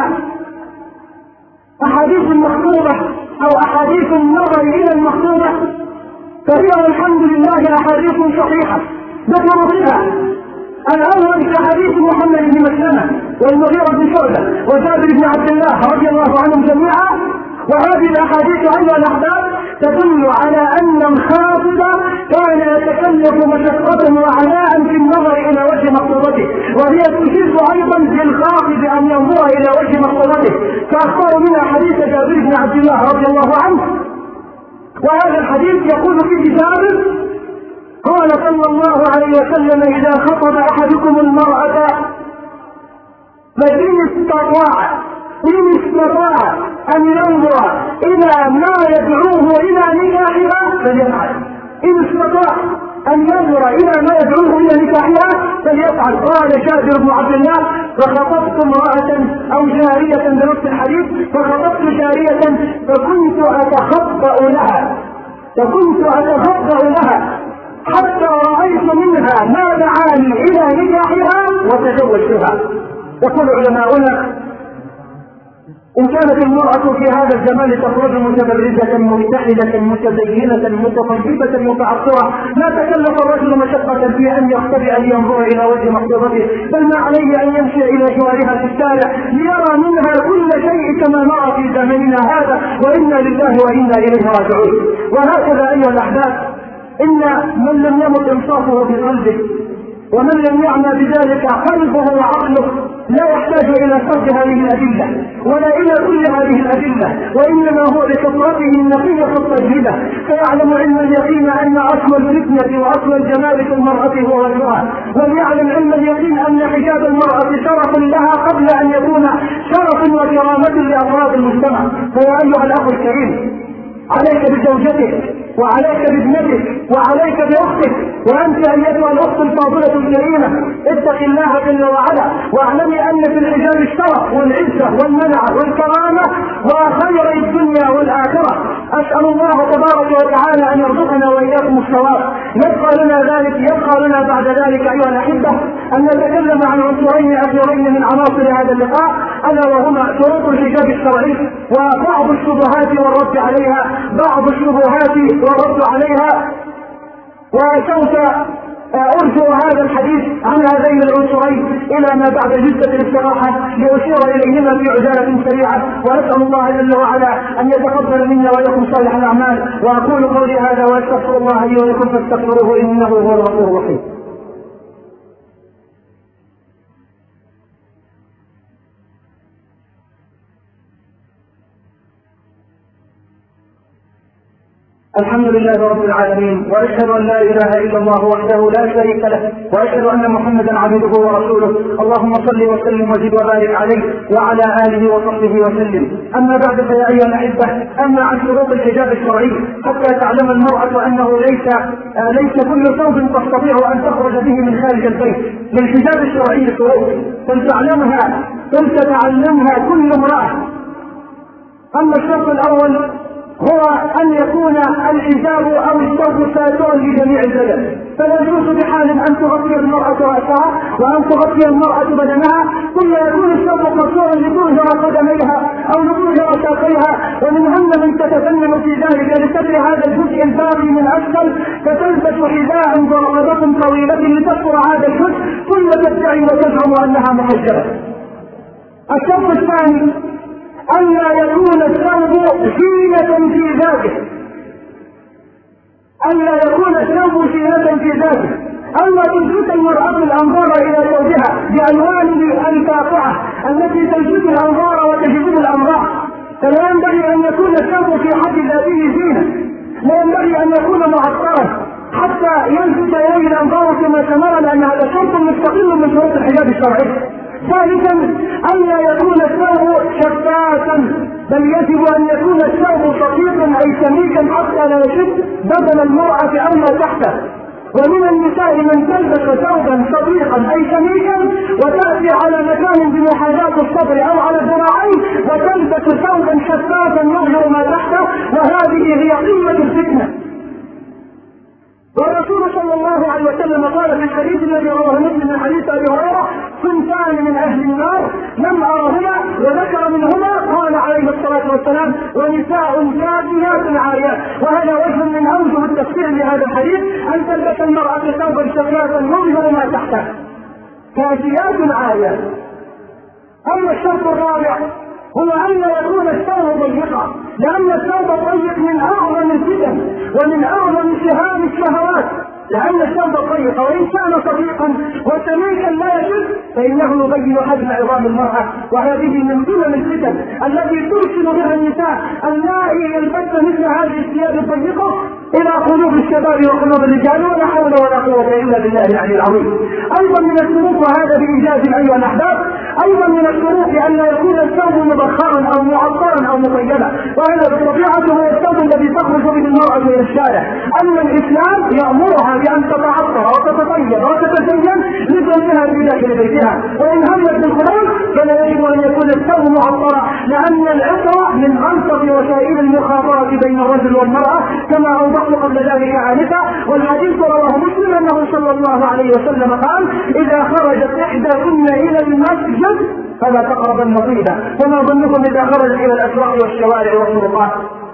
أحاديث المخطوبة أو أحاديث النظر إلى المخطوبة فهي والحمد لله أحاديث صحيحة ذكر فيها الأول كحديث محمد بن مسلمة والمغيرة بن شعبة وجابر بن عبد الله رضي الله عنهم جميعا. وهذه الأحاديث أيها الأحباب تدل على أن الخاطب كان يتكلف مشقة وعناء في النظر إلى وجه مخطوبته، وهي تشير أيضا للخاطب أن ينظر إلى وجه مخطوبته، فأخبر منها حديث جابر بن عبد الله رضي الله عنه. وهذا الحديث يقول فيه جابر قال صلى الله عليه وسلم: إذا خطب أحدكم المرأة فإن استطاع إن استطاع أن ينظر إلى ما يدعوه إلى نكاحها فليفعل. إن استطاع أن ينظر إلى ما يدعوه إلى نكاحها فليفعل. قال جابر بن عبد الله: فخطبت امرأة أو جارية بنص الحديث، فخطبت جارية فكنت أتخطأ لها فكنت أتخطأ لها حتى رأيت منها ما دعاني إلى نكاحها وتزوجتها. يقول علماؤنا: إن كانت المرأة في هذا الزمان تخرج متبرجة مجتهدة متزينة متطيبة متعطرة، لا تكلف الرجل مشقة في أن يختبئ لينظر إلى وجه مخطوبته، بل ما عليه أن يمشي إلى جوارها في الشارع ليرى منها كل شيء كما نرى في زماننا هذا، وإنا لله وإنا إليه راجعون. وهكذا أيها الأحباب، إن من لم يمت إنصافه بقلبه ومن لم يعنى بذلك قلبه وعقله لا يحتاج إلى فرد هذه الأدلة ولا إلى كل هذه الأدلة، وإنما هو بفطرته النقية الطيبة فيعلم علم اليقين أن أصل الفتنة وأصل الجمال في المرأة هو وجهها، وليعلم علم اليقين أن حجاب المرأة شرف لها قبل أن يكون شرف وكرامة لأفراد المجتمع. فيا أيها الأخ الكريم، عليك بزوجتك وعليك بابنتك وعليك باختك، وانت ايتها الاخت الفاضله الكريمه اتق الله جل وعلا، واعلمي ان في الحجاب الشرف والعزه والمنعه والكرامه وخير الدنيا والاخره. اسال الله تبارك وتعالى ان يرزقنا واياكم الصواب. يبقى لنا ذلك يبقى لنا بعد ذلك ايها الاحبه ان نتكلم عن عنصرين اخيرين من عناصر هذا اللقاء، الا وهما شروط الحجاب الشرعي وبعض الشبهات والرد عليها بعض الشبهات والرد عليها وسوف أرجو هذا الحديث عن هذين العنصرين إلى ما بعد جدة الاستراحة لأشير إليهما في عجالة سريعة، وأسأل الله جل وعلا أن يتقبل منا ولكم صالح الأعمال. وأقول قولي هذا وأستغفر الله لي ولكم فاستغفروه إنه هو الغفور الرحيم. الحمد لله رب العالمين، واشهد ان لا اله الا الله وحده لا شريك له، واشهد ان محمدا عبده ورسوله. اللهم صل وسلم وزد وبارك عليه وعلى اله وصحبه وسلم. اما بعد فيا ايها الاحبه، اما عن شروط الحجاب الشرعي حتى تعلم المراه انه ليس آه ليس كل ثوب تستطيع ان تخرج به من خارج البيت. للحجاب الشرعي شروط فلتعلمها فلتتعلمها كل امراه. اما الشرط الاول هو أن يكون الحجاب أو الثوب ساترا لجميع البدن، فلا يجوز بحال أن تغطي المرأة رأسها وأن تغطي المرأة بدنها، ثم يكون الثوب مقصورا لتظهر قدميها أو لتظهر ساقيها، ومن هم من تتفنن في ذلك لستر هذا الجزء الباقي من أسفل فتلبس حذاء برقبة طويلة لتستر هذا الجزء ثم تدعي وتزعم أنها محجبة. الشرط الثاني أن لا يكون الثوب زينة في ذاته، أن لا يكون الثوب زينة في ذاته، ألا تلفت المرأة الأنظار إلى ثوبها بألوانه الفاقعة التي تلفت الأنظار وتجذب الأمراء. فلا ينبغي أن يكون الثوب في حد ذاته زينة، لا ينبغي أن يكون معطرا حتى يلفت إليه الأنظار كما تمر، لأن هذا شرط مستقل من شروط الحجاب الشرعي. ثالثا أن لا يكون الثوب شفافا، بل يجب أن يكون الثوب صديقا أي سميكا حتى لا يشد بدن المرأة أو ما تحته. ومن النساء من تلبس ثوبا صديقا أي سميكا وتأتي على مكان بمحاذاة الصدر أو على الذراعين وتلبس ثوبا شفافا يظهر ما تحته، وهذه هي قمة الفتنة. والرسول صلى الله عليه وسلم قال في الحديث الذي رواه مسلم من حديث ابي هريره: صنفان من اهل النار لم ارهما، وذكر منهما قال عليه الصلاه والسلام: ونساء كافيات عاريات. وهذا وجه من اوجه التفسير لهذا الحديث، ان تلبس المراه ثوبا شفافا يظهر ما تحته، كافيات عاريات. اما الشرط الرابع هو أن لا يكون الثوب ضيقا، لأن الثوب الضيق من أعظم الفتن ومن أعظم سهام الشهوات، لأن الثوب الضيق وإن كان صديقا وسميكا لا يجوز فإنه يبين حجم عظام المرأة، وهذه من ضمن الفتن التي ترسل بها النساء اللائي يلبسن مثل هذه الثياب الضيقة إلى قلوب الشباب وقلوب الرجال، ولا حول ولا قوة إلا بالله العلي العظيم. أيضا من الشروط، وهذا بإيجاز أيها الأحباب، أيضا من الشروط أن لا يكون الثوب مبخرا أو معطرا أو مقيدا، وهذا بطبيعته هو الثوب الذي تخرج به المرأة إلى الشارع. أما الإسلام يأمرها بأن تتعطر وتتطيب وتتزين لزوجها في داخل بيتها، وإن همت بالخروج فلا يجب أن يكون الثوب معطرا، لأن العطر من ألطف وسائل المخاطرة بين الرجل والمرأة كما أوضحت قبل ذلك آنفا. والحديث رواه مسلم أنه صلى الله عليه وسلم قال: إذا خرجت إحداكن إلى المسجد فلا تقربن طيبا، فما ظنكم اذا خرج الى الاسواق والشوارع والطرقات.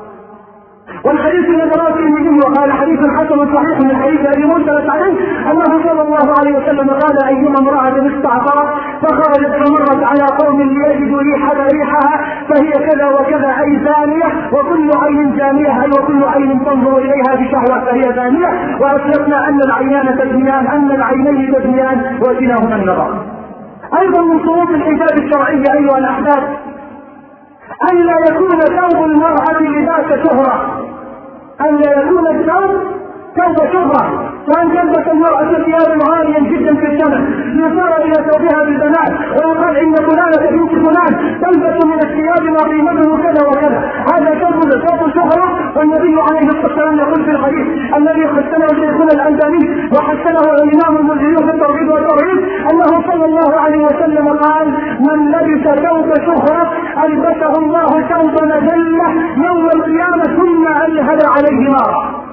والحديث الذي رواه الترمذي وقال حديث حسن صحيح من حديث ابي موسى الاشعري انه صلى الله عليه وسلم قال ايما امراه استعطرت فخرجت فمرت على قوم ليجدوا ريحها ريحها فهي كذا وكذا اي زانيه، وكل عين زانيه اي وكل عين تنظر اليها بشهوه فهي زانيه. واسلفنا ان العينان تزنيان، ان العينين تزنيان وزناهما النظر. ايضا من شروط الحجاب الشرعي ايها الاحباب ان لا يكون ثوب المراه لباس شهره، ان لا يكون الثوب ثوب شهره، وان تلبس المراه ثيابا عاليا جدا في الثمن ليصار الى ثوبها بالبنات ويقال ان فلانه بنت فلان تلبس من الثياب ما قيمته كذا وكذا، هذا ثوب ثوب شهره. والنبي عليه الصلاه والسلام يقول في الحديث الذي حسنه شيخنا الالباني وحسنه الامام المنذري في الترغيب والترهيب انه صلى الله عليه وسلم قال من لبس ثوب شهره البسه الله ثوب مذله يوم القيامه ثم الهب عليه نارا.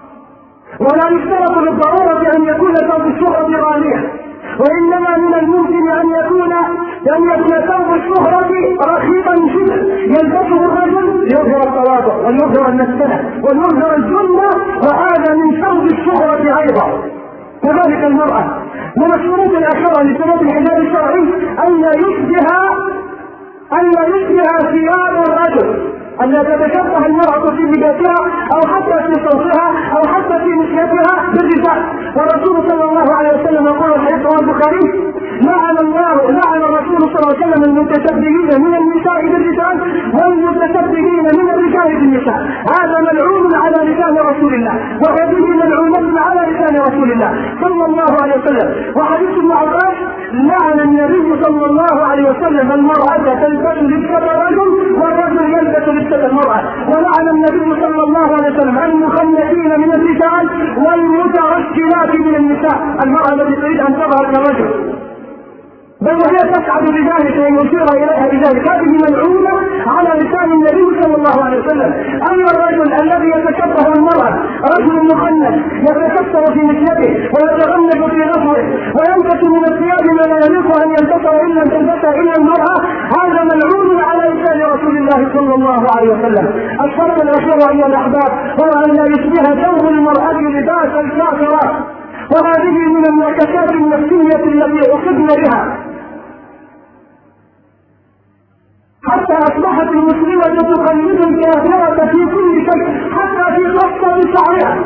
ولا يشترط بالضرورة أن يكون ثوب الشهرة غاليا، وإنما من الممكن أن يكون أن يكون ثوب الشهرة رخيصا جدا يلبسه الرجل ليظهر التواضع وليظهر النسنة وليظهر الجنة، وهذا من ثوب الشهرة أيضا. كذلك المرأة من الشروط الأخيرة لشروط الحجاب الشرعي أن لا يشبه أن لا يشبه ثياب الرجل، أن لا تتشبه المرأة في لباسها أو حتى في صوتها أو حتى في مشيتها بالرجال. والرسول صلى الله عليه وسلم يقول الحديث رواه البخاري لعن الله لعن الرسول صلى الله عليه وسلم المتشبهين من النساء بالرجال والمتشبهين من الرجال بالنساء، هذا ملعون على لسان رسول الله وهذه ملعونة على لسان رسول الله صلى الله عليه وسلم. وحديث ابن عباس لعن النبي صلى الله عليه وسلم المرأة تلبس لبسة الرجل والرجل يلبس لبسة المرأة، ولعن النبي صلى الله عليه وسلم المخنثين من الرجال والمترجلات من النساء، المرأة التي تريد ان تظهر كالرجل بل وهي تسعد بذلك ويشير اليها بذلك، هذه ملعونة على لسان النبي صلى الله عليه وسلم. اما الرجل الذي يتشبه المرأة رجل مخنث يتكسر في مشيته ويتغنج في نفسه وينكس من الثياب ما لا يليق ان يلبسه الا ان تلبسه الا المرأة، هذا ملعون على لسان رسول الله صلى الله عليه وسلم. الشرط الاخير ايها الاحباب هو ان لا يشبه ثوب المرأة لباس الكافرات، وهذه من النكسات النفسية التي اصبنا بها حتى اصبحت المسلمة تقلد الكافرة في كل شيء حتى في قصة شعرها،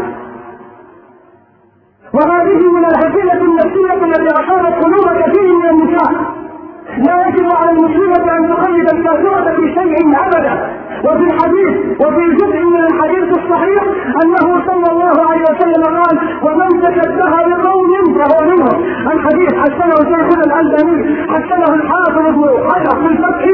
وهذه من الهزيمة النفسية التي اصابت قلوب كثير من النساء. لا يجب على المسلمة ان تقلد الكافرة في شيء ابدا. وفي الحديث وفي جزء من الحديث الصحيح انه صلى الله عليه وسلم قال ومن تشبه بقوم فهو منهم. الحديث حسنه شيخنا الالباني حسنه الحافظ ابن حجر في الفتح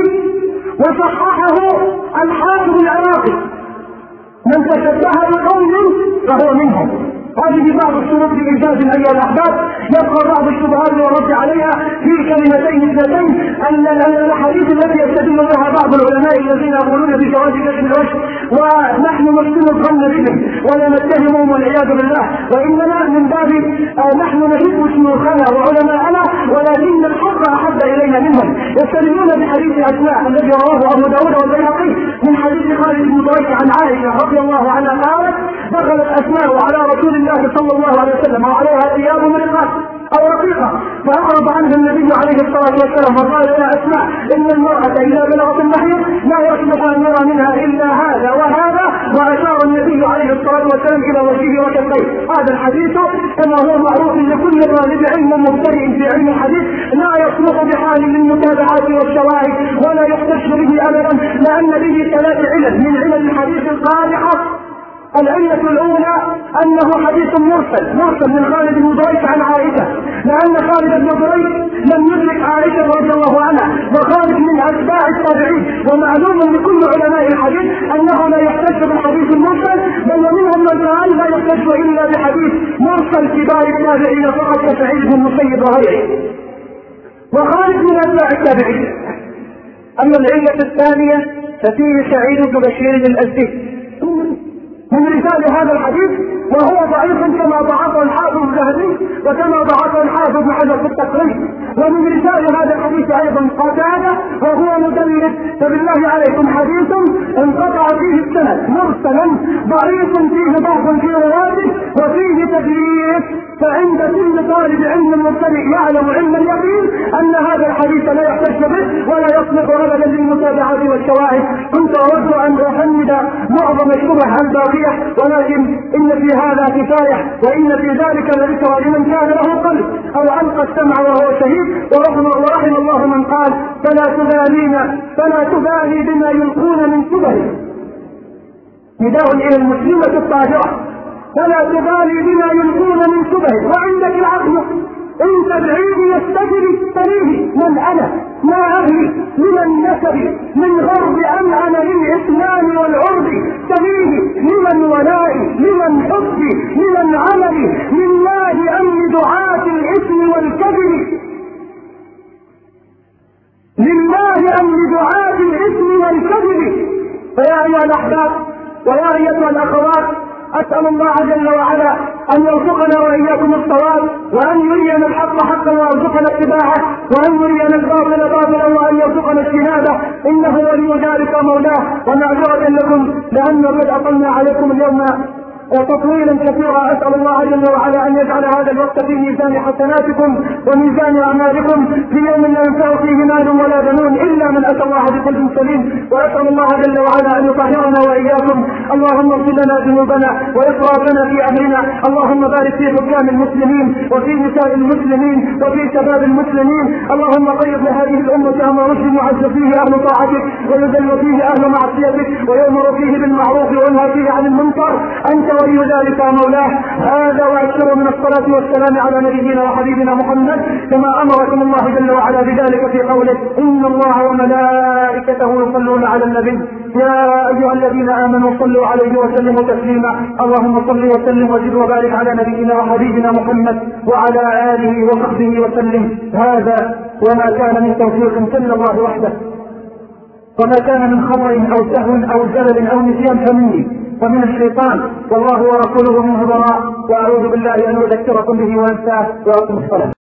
وصححه الحافظ العراقي، من تشبه بقوم فهو منهم. هذه بعض الشروط لإيجاد أيها الأحباب. يبقى بعض الشبهات والرد عليها في كلمتين اثنتين أن الأحاديث التي يستدل بها بعض العلماء الذين يقولون بجواز كشف الوجه ونحن نحسن الظن بهم ولا نتهمهم والعياذ بالله، وإنما من باب آه نحن نحب شيوخنا وعلماءنا ولكن الحق أحب إلينا منهم. يستدلون بحديث أسماء الذي رواه أبو داود والبيهقي من حديث خالد بن ضريح عن عائشة رضي الله عنها قالت دخلت أسماء على رسول الله صلى الله عليه وسلم وعليها ثياب مرقات او رقيقه فاعرض عنها النبي عليه الصلاه والسلام وقال يا اسماء ان المراه اذا بلغت المحيض لا يصلح ان يرى منها الا هذا وهذا، واشار النبي عليه الصلاه والسلام الى وجهه وكفيه. هذا الحديث كما هو معروف لكل طالب علم مبتدئ في علم الحديث لا يصلح بحال للمتابعات والشواهد ولا يحتج به ابدا، لان به ثلاث علل من علل الحديث القادحه. العلة الأولى أنه حديث مرسل مرسل من خالد بن ضريح عن عائشة، لأن خالد بن ضريح لم يدرك عائشة رضي الله عنها وخالد من أتباع التابعين، ومعلوم لكل علماء الحديث أنه لا يحتج بالحديث المرسل، بل ومنهم من قال لا يحتج إلا بحديث مرسل كبار التابعين فقط كسعيد بن المسيب وغيره، وخالد من أتباع التابعين. أما العلة الثانية ففيه سعيد بن بشير الأزدي من رجال هذا الحديث وهو ضعيف كما ضعفه الحافظ الذهبي وكما ضعفه الحافظ ابن حجر في التقريب، ومن رجال هذا الحديث ايضا قتادة وهو مدلس، فبالله عليكم حديث انقطع فيه السند مرسلا ضعيف فيه ضعف في رواته وفيه تدليس، فعند كل طالب علم مبتدئ يعلم علم اليقين ان هذا الحديث لا يحتج به ولا يصلح ابدا للمتابعه والشواهد. كنت اود ان احمد معظم الشبه الباقيه، ولكن ان في هذا كفايه، وان في ذلك لذكرى لمن كان له قلب او القى السمع وهو شهيد. ورحم, ورحم الله من قال فلا تبالين فلا تبالي بما يلقون من شبه، نداء الى المسلمه الطاهره، فلا تبالي بما يلقون من شبه وعندك العقل ان تدعيه يستجري تريه من انا ما اهلي من النسب من غرب ام انا للاسلام والعرب تريه لمن ولائي لمن حبي لمن عملي لله ام لدعاة الاثم والكذب لله ام لدعاة الاثم والكذب. فيا ايها الاحباب ويا ايتها الاخوات، أسأل الله جل وعلا أن يرزقنا وإياكم الصواب، وأن يرينا الحق حقا ويرزقنا اتباعه، وأن يرينا الباطل باطلا وأن يرزقنا اجتنابه، إنه ولي ذلك مولاه. ومعذرة لكم لأن قد أطلنا عليكم اليوم تطويلا كثيرا، أسأل الله جل وعلا أن يجعل هذا الوقت في ميزان حسناتكم وميزان أعمالكم في يوم لا ينفع فيه مال ولا بنون إلا من أتى الله بقلب سليم. وأسأل الله جل وعلا أن يطهرنا وإياكم. اللهم اغفر لنا ذنوبنا وإسرافنا في أمرنا، اللهم بارك في حكام المسلمين وفي نساء المسلمين وفي شباب المسلمين، اللهم طيب لهذه الأمة أمر رشد يعز فيه أهل طاعتك ويذل فيه أهل معصيتك ويؤمر فيه بالمعروف وينهى فيه عن المنكر، أنت ولي ذلك مولاه. هذا وأكثر من الصلاة والسلام على نبينا وحبيبنا محمد كما أمركم الله جل وعلا بذلك في قوله إن الله وملائكته يصلون على النبي يا أيها الذين آمنوا صلوا عليه وسلموا تسليما. اللهم صل وسلم وزد وبارك على نبينا وحبيبنا محمد وعلى آله وصحبه وسلم. هذا وما كان من توفيق من الله وحده، وما كان من خطأ أو سهو أو زلل أو نسيان فمني ومن الشيطان، والله ورسوله منه براء. وأعوذ بالله أن أذكركم به وأنساه وأقم الصلاة.